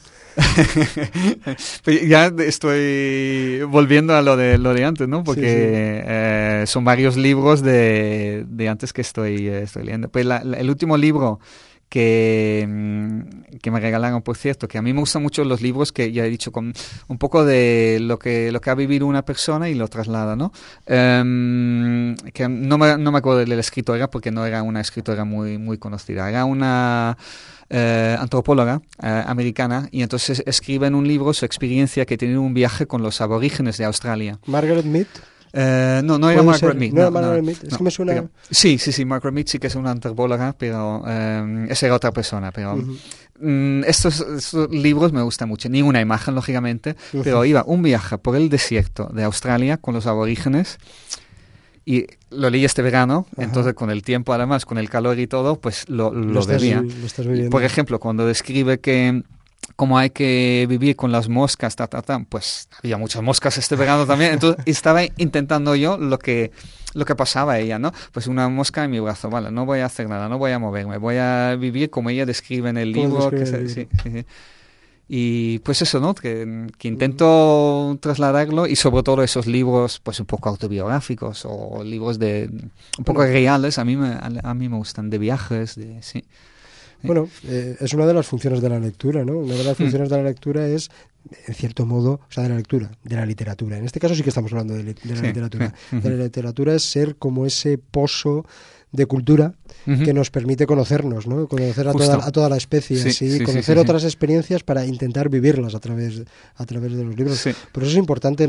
Pues ya estoy volviendo a lo de antes, ¿no? Porque son varios libros de antes que estoy leyendo. Pues el último libro que me regalaron, por cierto, que a mí me gustan mucho los libros que ya he dicho con un poco de lo que ha vivido una persona y lo traslada, ¿no? Que no me acuerdo de la escritora porque no era una escritora muy, muy conocida, era una antropóloga americana y entonces escribe en un libro su experiencia que tiene un viaje con los aborígenes de Australia. Margaret Mead. No era Margaret Mead. No era Margaret Mead, es que me suena... Pero, sí, Margaret Mead sí que es una antropóloga, pero esa era otra persona, pero... Estos libros me gustan mucho, ni una imagen lógicamente, pero iba un viaje por el desierto de Australia con los aborígenes y lo leí este verano. Entonces con el tiempo además, con el calor y todo, pues lo bebía. Por ejemplo, cuando describe que cómo hay que vivir con las moscas, pues había muchas moscas este verano también, entonces estaba intentando yo lo que pasaba ella, ¿no? Pues una mosca en mi brazo, vale, no voy a hacer nada, no voy a moverme, voy a vivir como ella describe en el libro. Sí. Y pues eso, ¿no? Que intento trasladarlo, y sobre todo esos libros pues un poco autobiográficos o libros un poco reales, a mí me gustan, de viajes, sí. Bueno, es una de las funciones de la lectura, ¿no? Una de las funciones de la lectura es, en cierto modo, o sea, de la literatura. En este caso sí que estamos hablando de la literatura. De la literatura es ser como ese pozo de cultura que nos permite conocernos, ¿no? Conocer a toda la especie, conocer otras experiencias para intentar vivirlas a través de los libros. Sí. Por eso es importante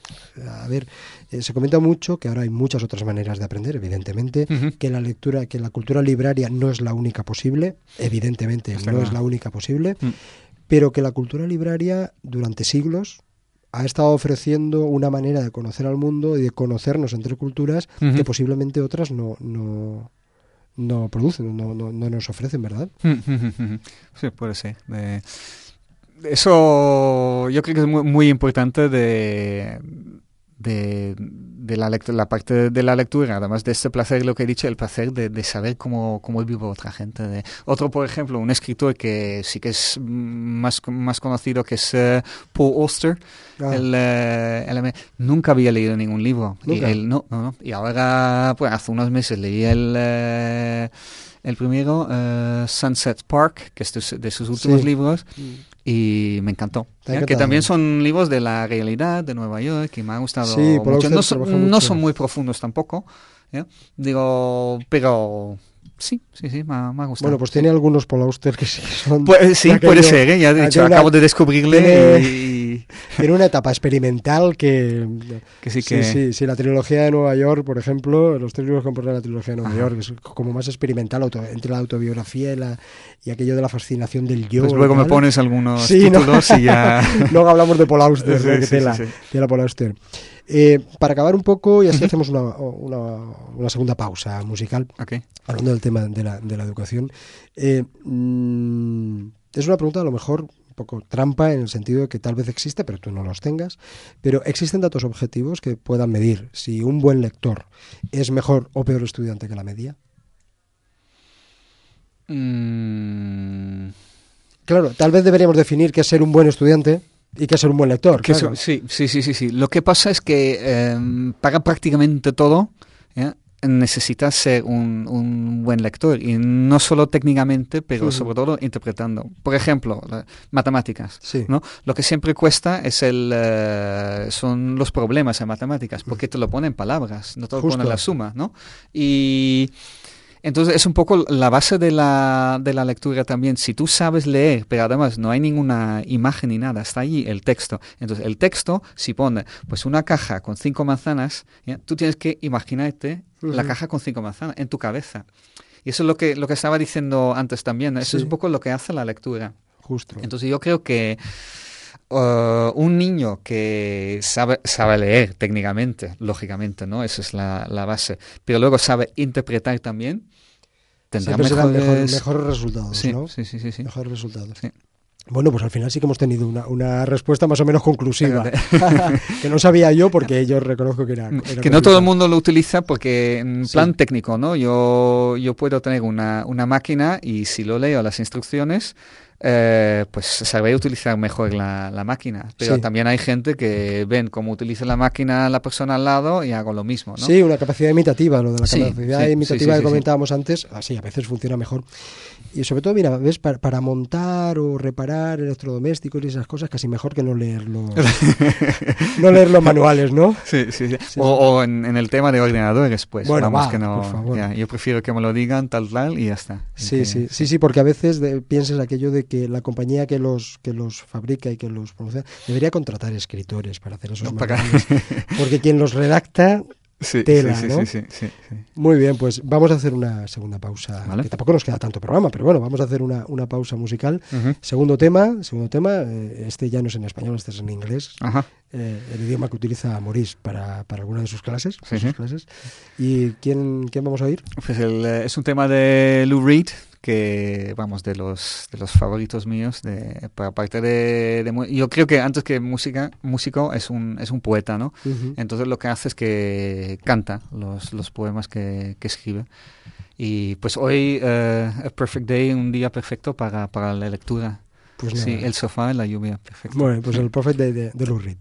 se comenta mucho que ahora hay muchas otras maneras de aprender, evidentemente, que la cultura libraria no es la única posible, evidentemente es la única posible, pero que la cultura libraria durante siglos ha estado ofreciendo una manera de conocer al mundo y de conocernos entre culturas que posiblemente otras no producen, no nos ofrecen, ¿verdad? Sí, puede ser. Eso yo creo que es muy, muy importante de la parte de la lectura, además de este placer, lo que he dicho, el placer de saber cómo vive otra gente. Otro, por ejemplo, un escritor que sí que es más conocido, que es Paul Auster. Nunca había leído ningún libro. ¿Nunca? Y ahora, pues hace unos meses leí el primero, Sunset Park, que es de sus últimos libros, y me encantó. Que también son libros de la realidad de Nueva York, y me ha gustado mucho. No son muy profundos tampoco, digo, pero... Sí, me ha gustado. Bueno, pues tiene algunos Paul Auster que sí son... Pues, sí, puede ser, ya he dicho, acabo de descubrirle Tiene una etapa experimental que sí, la trilogía de Nueva York, por ejemplo, los 3 libros que componen la trilogía de Nueva York, es como más experimental, entre la autobiografía y aquello de la fascinación del yo. Pues luego me pones algunos títulos y ya... Luego hablamos de Paul Auster, de la Paul Auster. Para acabar un poco, y así hacemos una segunda pausa musical, hablando del tema de la educación. Es una pregunta a lo mejor un poco trampa, en el sentido de que tal vez existe, pero tú no los tengas, pero ¿existen datos objetivos que puedan medir si un buen lector es mejor o peor estudiante que la media? Claro, tal vez deberíamos definir qué es ser un buen estudiante y qué es ser un buen lector. Claro. Sí. Lo que pasa es que para prácticamente todo necesitas ser un buen lector, y no solo técnicamente, pero sobre todo interpretando. Por ejemplo, matemáticas, ¿no? Lo que siempre cuesta es son los problemas en matemáticas, porque te lo ponen en palabras, no te lo ponen en la suma, ¿no? Y entonces es un poco la base de la lectura también. Si tú sabes leer, pero además no hay ninguna imagen ni nada, está allí el texto. Entonces el texto, si pone pues una caja con 5 manzanas, tú tienes que imaginarte la caja con 5 manzanas en tu cabeza. Y eso es lo que estaba diciendo antes también. Eso es un poco lo que hace la lectura. Justo. Entonces yo creo que un niño que sabe leer técnicamente, lógicamente, ¿no? Esa es la base, pero luego sabe interpretar también, tendrá mejores resultados, sí, ¿no? Sí. Mejores resultados. Sí. Bueno, pues al final sí que hemos tenido una respuesta más o menos conclusiva, que no sabía yo, porque yo reconozco que era que no todo el mundo lo utiliza, porque en plan técnico, ¿no? Yo puedo tener una máquina, y si lo leo las instrucciones, pues sabré utilizar mejor la máquina, pero también hay gente que ven cómo utiliza la máquina la persona al lado y hago lo mismo, ¿no? Sí, una capacidad imitativa, lo de la capacidad imitativa que comentábamos antes, así a veces funciona mejor. Y sobre todo, mira, ves, para montar o reparar electrodomésticos y esas cosas, casi mejor que no leer los manuales, ¿no? Sí. O en el tema de ordenadores, pues. Bueno, vamos, que no, por favor. Ya, yo prefiero que me lo digan tal y ya está. Sí, porque a veces piensas aquello de que la compañía que los fabrica y que los produce debería contratar escritores para hacer esos manuales, porque quien los redacta... tela, ¿no? Sí. Muy bien, pues vamos a hacer una segunda pausa, ¿vale? Que tampoco nos queda tanto programa, pero bueno, vamos a hacer una pausa musical. Uh-huh. Segundo tema, este ya no es en español, este es en inglés. Ajá. El idioma que utiliza Maurice para alguna de sus clases. Sí. ¿Y quién vamos a oír? Pues es un tema de Lou Reed, que vamos, de los favoritos míos, aparte de yo creo que antes que músico es un poeta, ¿no? Uh-huh. Entonces lo que hace es que canta los poemas que escribe. Y pues hoy, A Perfect Day, un día perfecto para la lectura. Pues sí, el sofá, la lluvia, perfecto. Bueno, pues el Perfect Day de Lou Reed.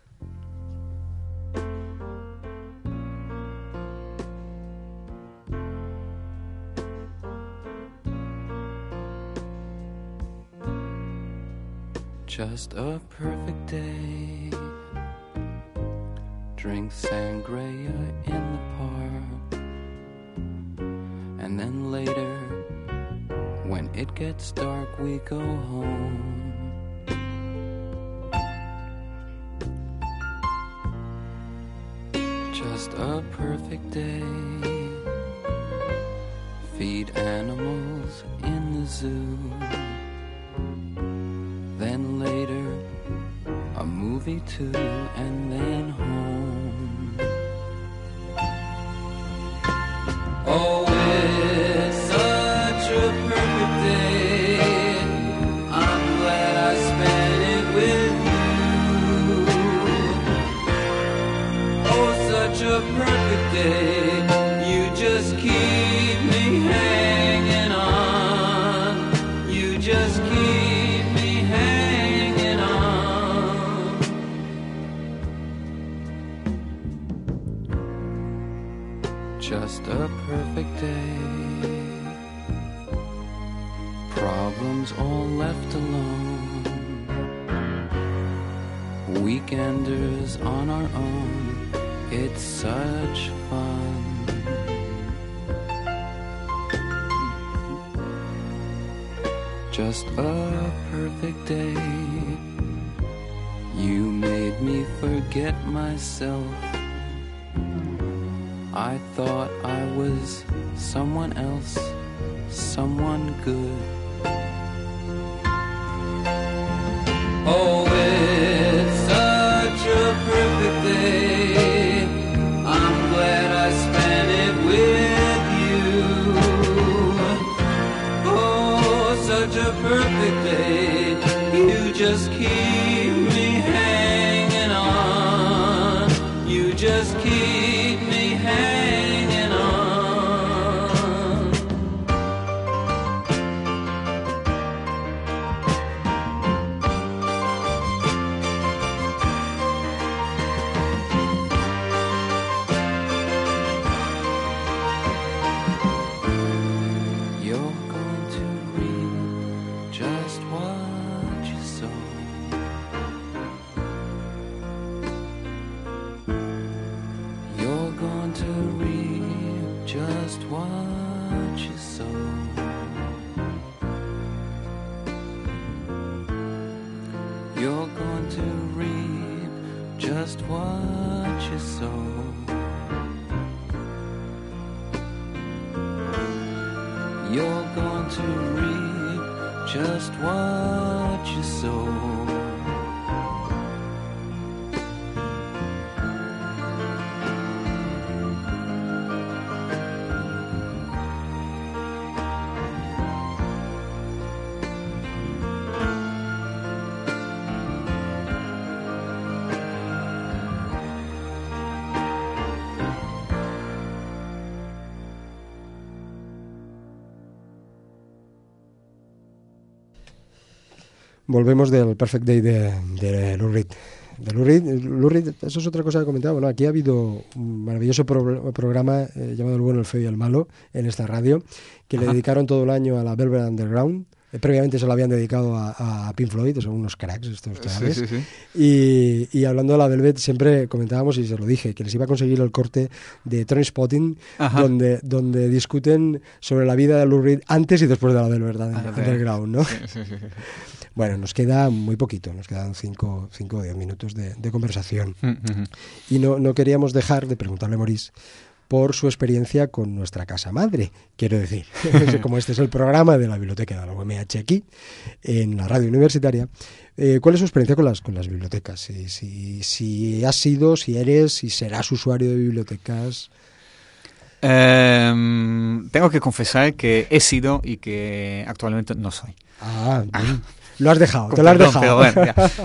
Just a perfect day. Drink sangria in the park. And then later, when it gets dark, we go home. Just a perfect day. Feed animals in the zoo. Then later, a movie too, and then home. Oh, it's such a perfect day. I'm glad I spent it with you. Oh, such a perfect day. You just keep me hanging on. You just keep me hanging on. Just a perfect day. Problems all left alone. Weekenders on our own. It's such fun. Just a perfect day. You made me forget myself. I thought I was someone else, someone good. Oh, it's such a perfect day. I'm glad I spent it with you. Oh, such a perfect day. You just keep me hanging on. You just keep me hanging on. You're going to reap just what you sow. You're going to reap just what you sow. You're going to reap just what you sow. You're going to reap just what you sow. Volvemos del Perfect Day de Lou Reed. de Lou Reed. Lou Reed, eso es otra cosa que comentaba. Bueno, aquí ha habido un maravilloso programa llamado El bueno, el feo y el malo en esta radio, que le dedicaron todo el año a la Velvet Underground. Previamente se lo habían dedicado a Pink Floyd, son unos cracks estos chavales. Sí. Y hablando de la Velvet, siempre comentábamos, y se lo dije, que les iba a conseguir el corte de Trainspotting, donde discuten sobre la vida de Lou Reed antes y después de la Velvet Underground, ¿no? Sí. Bueno, nos queda muy poquito, nos quedan 5 o 10 minutos de conversación. Y no queríamos dejar de preguntarle a Maurice por su experiencia con nuestra casa madre, quiero decir. Como este es el programa de la Biblioteca de la UMH aquí, en la radio universitaria, ¿cuál es su experiencia con las bibliotecas? Si has sido, si eres, si serás usuario de bibliotecas. Tengo que confesar que he sido y que actualmente no soy. Lo has dejado, te lo has dejado. Pero bueno,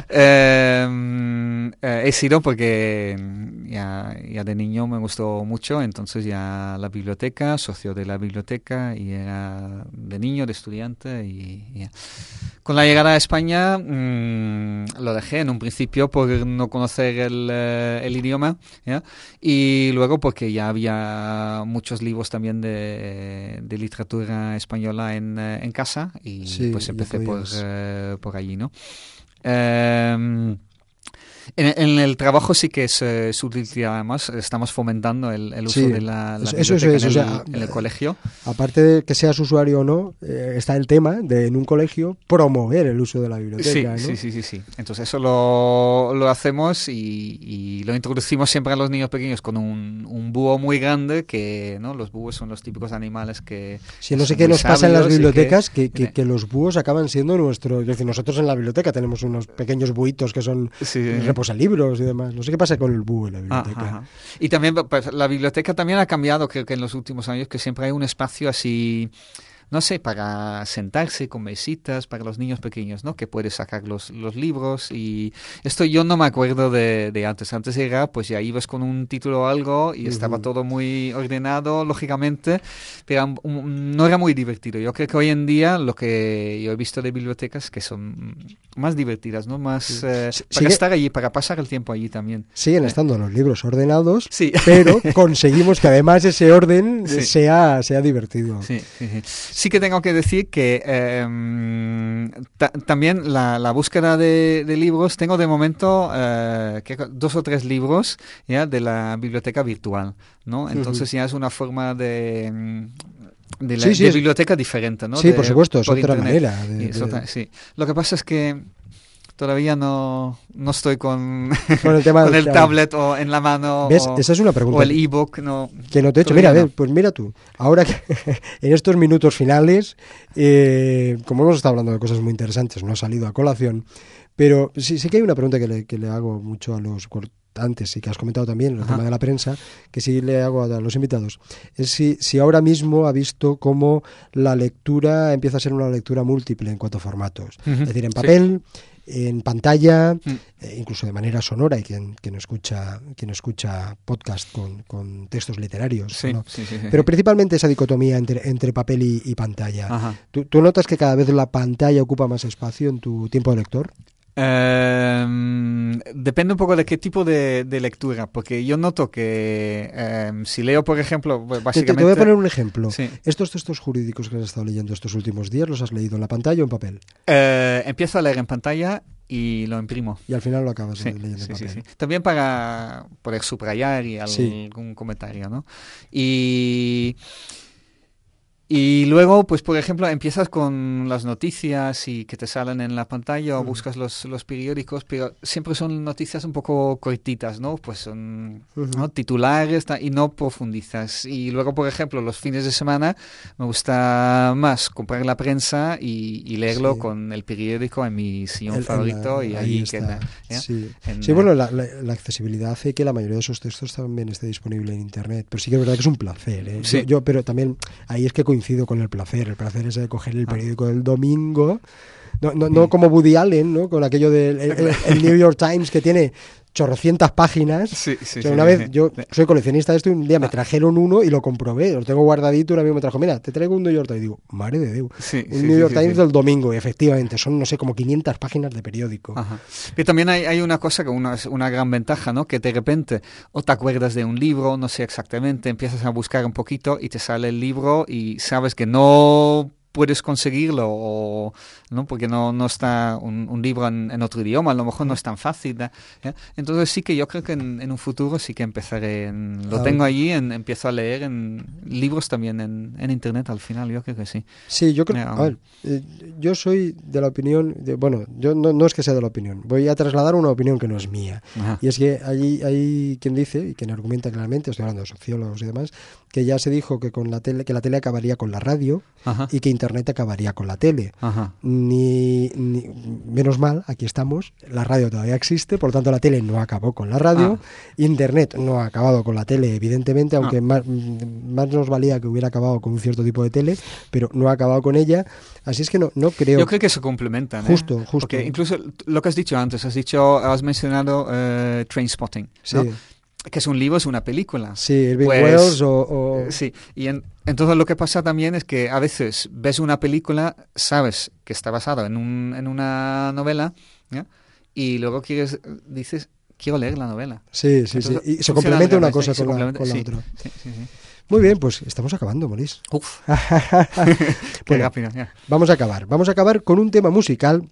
he sido porque ya de niño me gustó mucho, entonces ya la biblioteca, socio de la biblioteca, y era de niño, de estudiante, y ya. Con la llegada a España lo dejé en un principio por no conocer el idioma, ¿ya? Y luego porque ya había muchos libros también de literatura española en casa, y sí, pues empecé por allí, ¿no? En el trabajo sí que es útil, además estamos fomentando el uso de la biblioteca en el colegio. Aparte de que seas usuario o no, está el tema de en un colegio promover el uso de la biblioteca, sí, ¿no? Sí. Entonces eso lo hacemos y lo introducimos siempre a los niños pequeños con un búho muy grande, que no, los búhos son los típicos animales que... Sí, no sé qué nos pasa en las bibliotecas, que los búhos acaban siendo nuestro... Es decir, nosotros en la biblioteca tenemos unos pequeños buitos que son... reposalibros y demás. No sé qué pasa con el búho en la biblioteca. Y también pues, la biblioteca también ha cambiado, creo que en los últimos años, que siempre hay un espacio así, no sé, para sentarse con mesitas para los niños pequeños, ¿no? Que puedes sacar los libros, y esto yo no me acuerdo de antes. Antes era, pues ya ibas con un título o algo y estaba todo muy ordenado, lógicamente, pero no era muy divertido. Yo creo que hoy en día lo que yo he visto de bibliotecas que son más divertidas, ¿no? Más para estar allí, para pasar el tiempo allí también. Siguen estando los libros ordenados, pero conseguimos que además ese orden sea divertido. Sí que tengo que decir que también la búsqueda de libros, tengo de momento 2 o 3 libros ya de la biblioteca virtual, ¿no? Entonces ya es una forma de biblioteca diferente, ¿no? Sí, por supuesto, es otra manera. Sí. Lo que pasa es que todavía no estoy con el tema con el tablet o en la mano. ¿Ves? Esa es una pregunta. O el ebook, no. Que no te he hecho. Mira, pues mira tú. Ahora que en estos minutos finales, como hemos estado hablando de cosas muy interesantes, no ha salido a colación, pero sí que hay una pregunta que le hago mucho a los antes y que has comentado también, el tema de la prensa, que sí le hago a los invitados, es si ahora mismo ha visto cómo la lectura empieza a ser una lectura múltiple en cuanto a formatos. Es decir, en papel, en pantalla, incluso de manera sonora, y quien escucha podcast con textos literarios, ¿no? Pero principalmente esa dicotomía entre papel y pantalla. ¿Tú notas que cada vez la pantalla ocupa más espacio en tu tiempo de lector? Depende un poco de qué tipo de lectura, porque yo noto que si leo, por ejemplo, básicamente... Te voy a poner un ejemplo. Estos textos jurídicos que has estado leyendo estos últimos días, ¿los has leído en la pantalla o en papel? Empiezo a leer en pantalla y lo imprimo. Y al final lo acabas leyendo en papel. Sí. También para poder subrayar y algún comentario, ¿no? Y luego, pues por ejemplo, empiezas con las noticias y que te salen en la pantalla, o buscas los periódicos, pero siempre son noticias un poco cortitas, ¿no? Pues son ¿no? titulares y no profundizas. Y luego, por ejemplo, los fines de semana me gusta más comprar la prensa y leerlo con el periódico en mi sillón favorito y ahí queda. Bueno, la accesibilidad hace que la mayoría de esos textos también esté disponible en internet, pero sí que es verdad que es un placer, ¿eh? Pero también ahí es que coincido con el placer. El placer es de coger el periódico del domingo No como Woody Allen, ¿no? Con aquello del el New York Times que tiene chorrocientas páginas. Sí, O sea, una vez, yo soy coleccionista de esto y un día me trajeron uno y lo comprobé, lo tengo guardadito y un amigo me trajo, mira, te traigo un New York Times. Y digo, madre de Dios, un New York Times del domingo, y efectivamente, son, no sé, como 500 páginas de periódico. Ajá. Pero también hay una cosa que es una gran ventaja, ¿no? Que de repente o te acuerdas de un libro, no sé exactamente, empiezas a buscar un poquito y te sale el libro y sabes que no puedes conseguirlo, o, ¿no? Porque no está un libro en otro idioma, a lo mejor no es tan fácil, ¿ya? Entonces sí que yo creo que en un futuro sí que empezaré, lo tengo allí, empiezo a leer en libros también en internet al final, yo creo que sí. Sí, yo creo, a ver, yo soy de la opinión, bueno, yo no es que sea de la opinión, voy a trasladar una opinión que no es mía. Ajá. Y es que hay quien dice, y quien argumenta claramente, estoy hablando de sociólogos y demás, que ya se dijo que con la tele acabaría con la radio. Ajá. Y que Internet acabaría con la tele. Menos mal, aquí estamos, la radio todavía existe, por lo tanto la tele no acabó con la radio, Internet no ha acabado con la tele, evidentemente, aunque más nos valía que hubiera acabado con un cierto tipo de tele, pero no ha acabado con ella, así es que no creo... Yo creo que se complementan. Justo. Porque incluso lo que has dicho antes, has mencionado Trainspotting, ¿no? Sí. Que es un libro, es una película. Sí, Irving Wells Sí, y entonces lo que pasa también es que a veces ves una película, sabes que está basada en una novela, ¿ya? Y luego dices, quiero leer la novela. Sí. Y se complementa una cosa con la otra. Sí. Muy bien, pues estamos acabando, Maurice. Uf. Qué rápido, ya. Vamos a acabar con un tema musical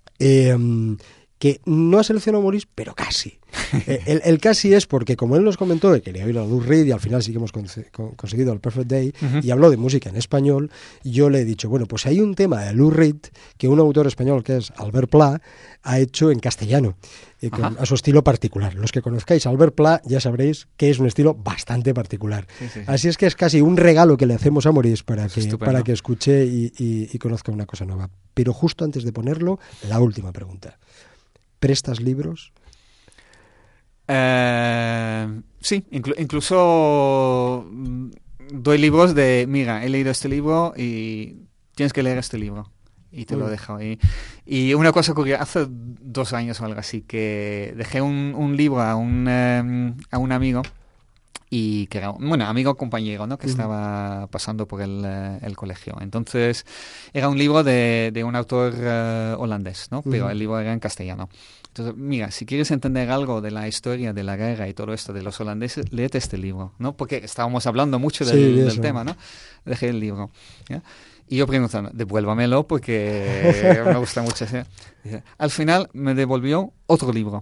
que no ha seleccionado Maurice, pero casi. El casi es porque, como él nos comentó que quería oír a Lou Reed y al final sí que hemos conseguido el Perfect Day, y habló de música en español, yo le he dicho, bueno, pues hay un tema de Lou Reed que un autor español que es Albert Pla ha hecho en castellano, a su estilo particular. Los que conozcáis a Albert Pla ya sabréis que es un estilo bastante particular. Sí. Así es que es casi un regalo que le hacemos a Maurice para que escuche y conozca una cosa nueva. Pero justo antes de ponerlo, la última pregunta. ¿Prestas libros? Sí, incluso doy libros de, mira, he leído este libro y tienes que leer este libro. Y te lo dejo. Y una cosa curiosa, hace 2 años o algo así, que dejé un libro a un amigo, y que era amigo compañero, ¿no? Que estaba pasando por el colegio. Entonces era un libro de un autor holandés, ¿no? Pero el libro era en castellano. Entonces, mira, si quieres entender algo de la historia de la guerra y todo esto de los holandeses, léete este libro, ¿no? Porque estábamos hablando mucho del tema, ¿no? Dejé el libro, ¿ya? Y yo preguntando, devuélvamelo porque me gusta mucho. Al final me devolvió otro libro.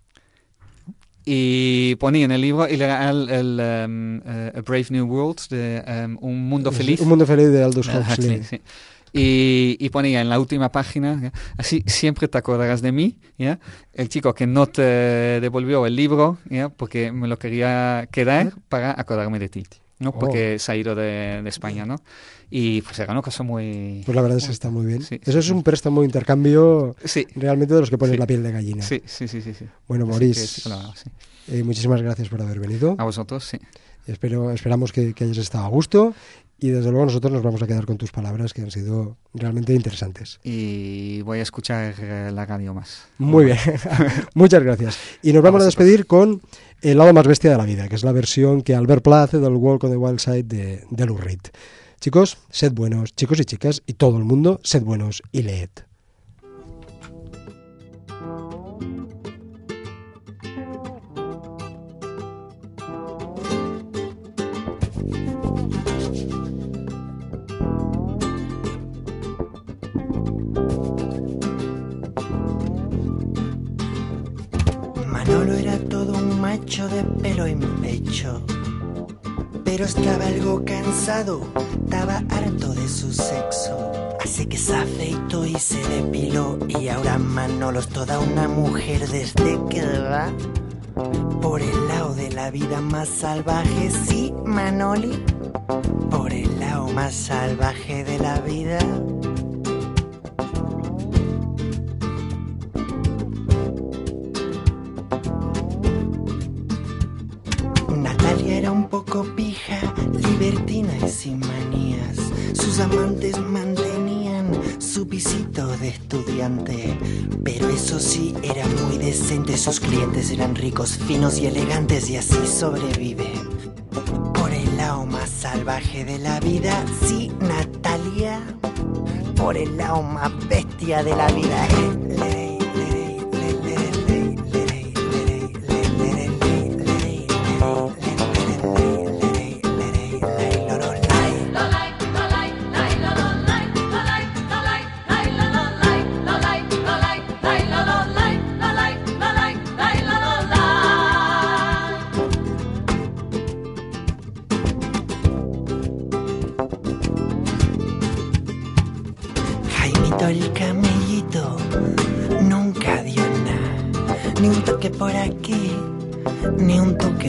Y ponía en el libro, y era A Brave New World, de Un Mundo Feliz. Un Mundo Feliz de Aldous Huxley. Sí. Y ponía en la última página, ¿ya? Así siempre te acordarás de mí, ¿ya? El chico que no te devolvió el libro, ¿ya? Porque me lo quería quedar para acordarme de ti, ¿no? Porque se ha ido de España, ¿no? Y pues era una cosa muy... Pues la verdad es que está muy bien. Eso es un préstamo, intercambio realmente de los que pones la piel de gallina. Sí. Bueno, Maurice, muchísimas gracias por haber venido. A vosotros, sí. Esperamos que hayas estado a gusto. Y desde luego nosotros nos vamos a quedar con tus palabras, que han sido realmente interesantes. Y voy a escuchar la radio más. Muy bien, muchas gracias. Y nos vamos a despedir con El lado más bestia de la vida, que es la versión que Albert Pla hace del Walk on the Wild Side de Lou Reed. Chicos, sed buenos, chicos y chicas, y todo el mundo, sed buenos y leed. Manolo era todo un macho de pelo en pecho, pero estaba algo cansado, estaba harto de su sexo. Así que se afeitó y se depiló, y ahora Manolo es toda una mujer desde que va por el lado de la vida más salvaje. Sí, Manoli, por el lado más salvaje de la vida. Natalia era un poco pija, libertina y sin manías. Sus amantes mantenían su pisito de estudiante, pero eso sí era muy decente. Sus clientes eran ricos, finos y elegantes, y así sobrevive. Por el lado más salvaje de la vida, sí, Natalia. Por el lado más bestia de la vida. El camellito nunca dio nada, ni un toque por aquí, ni un toque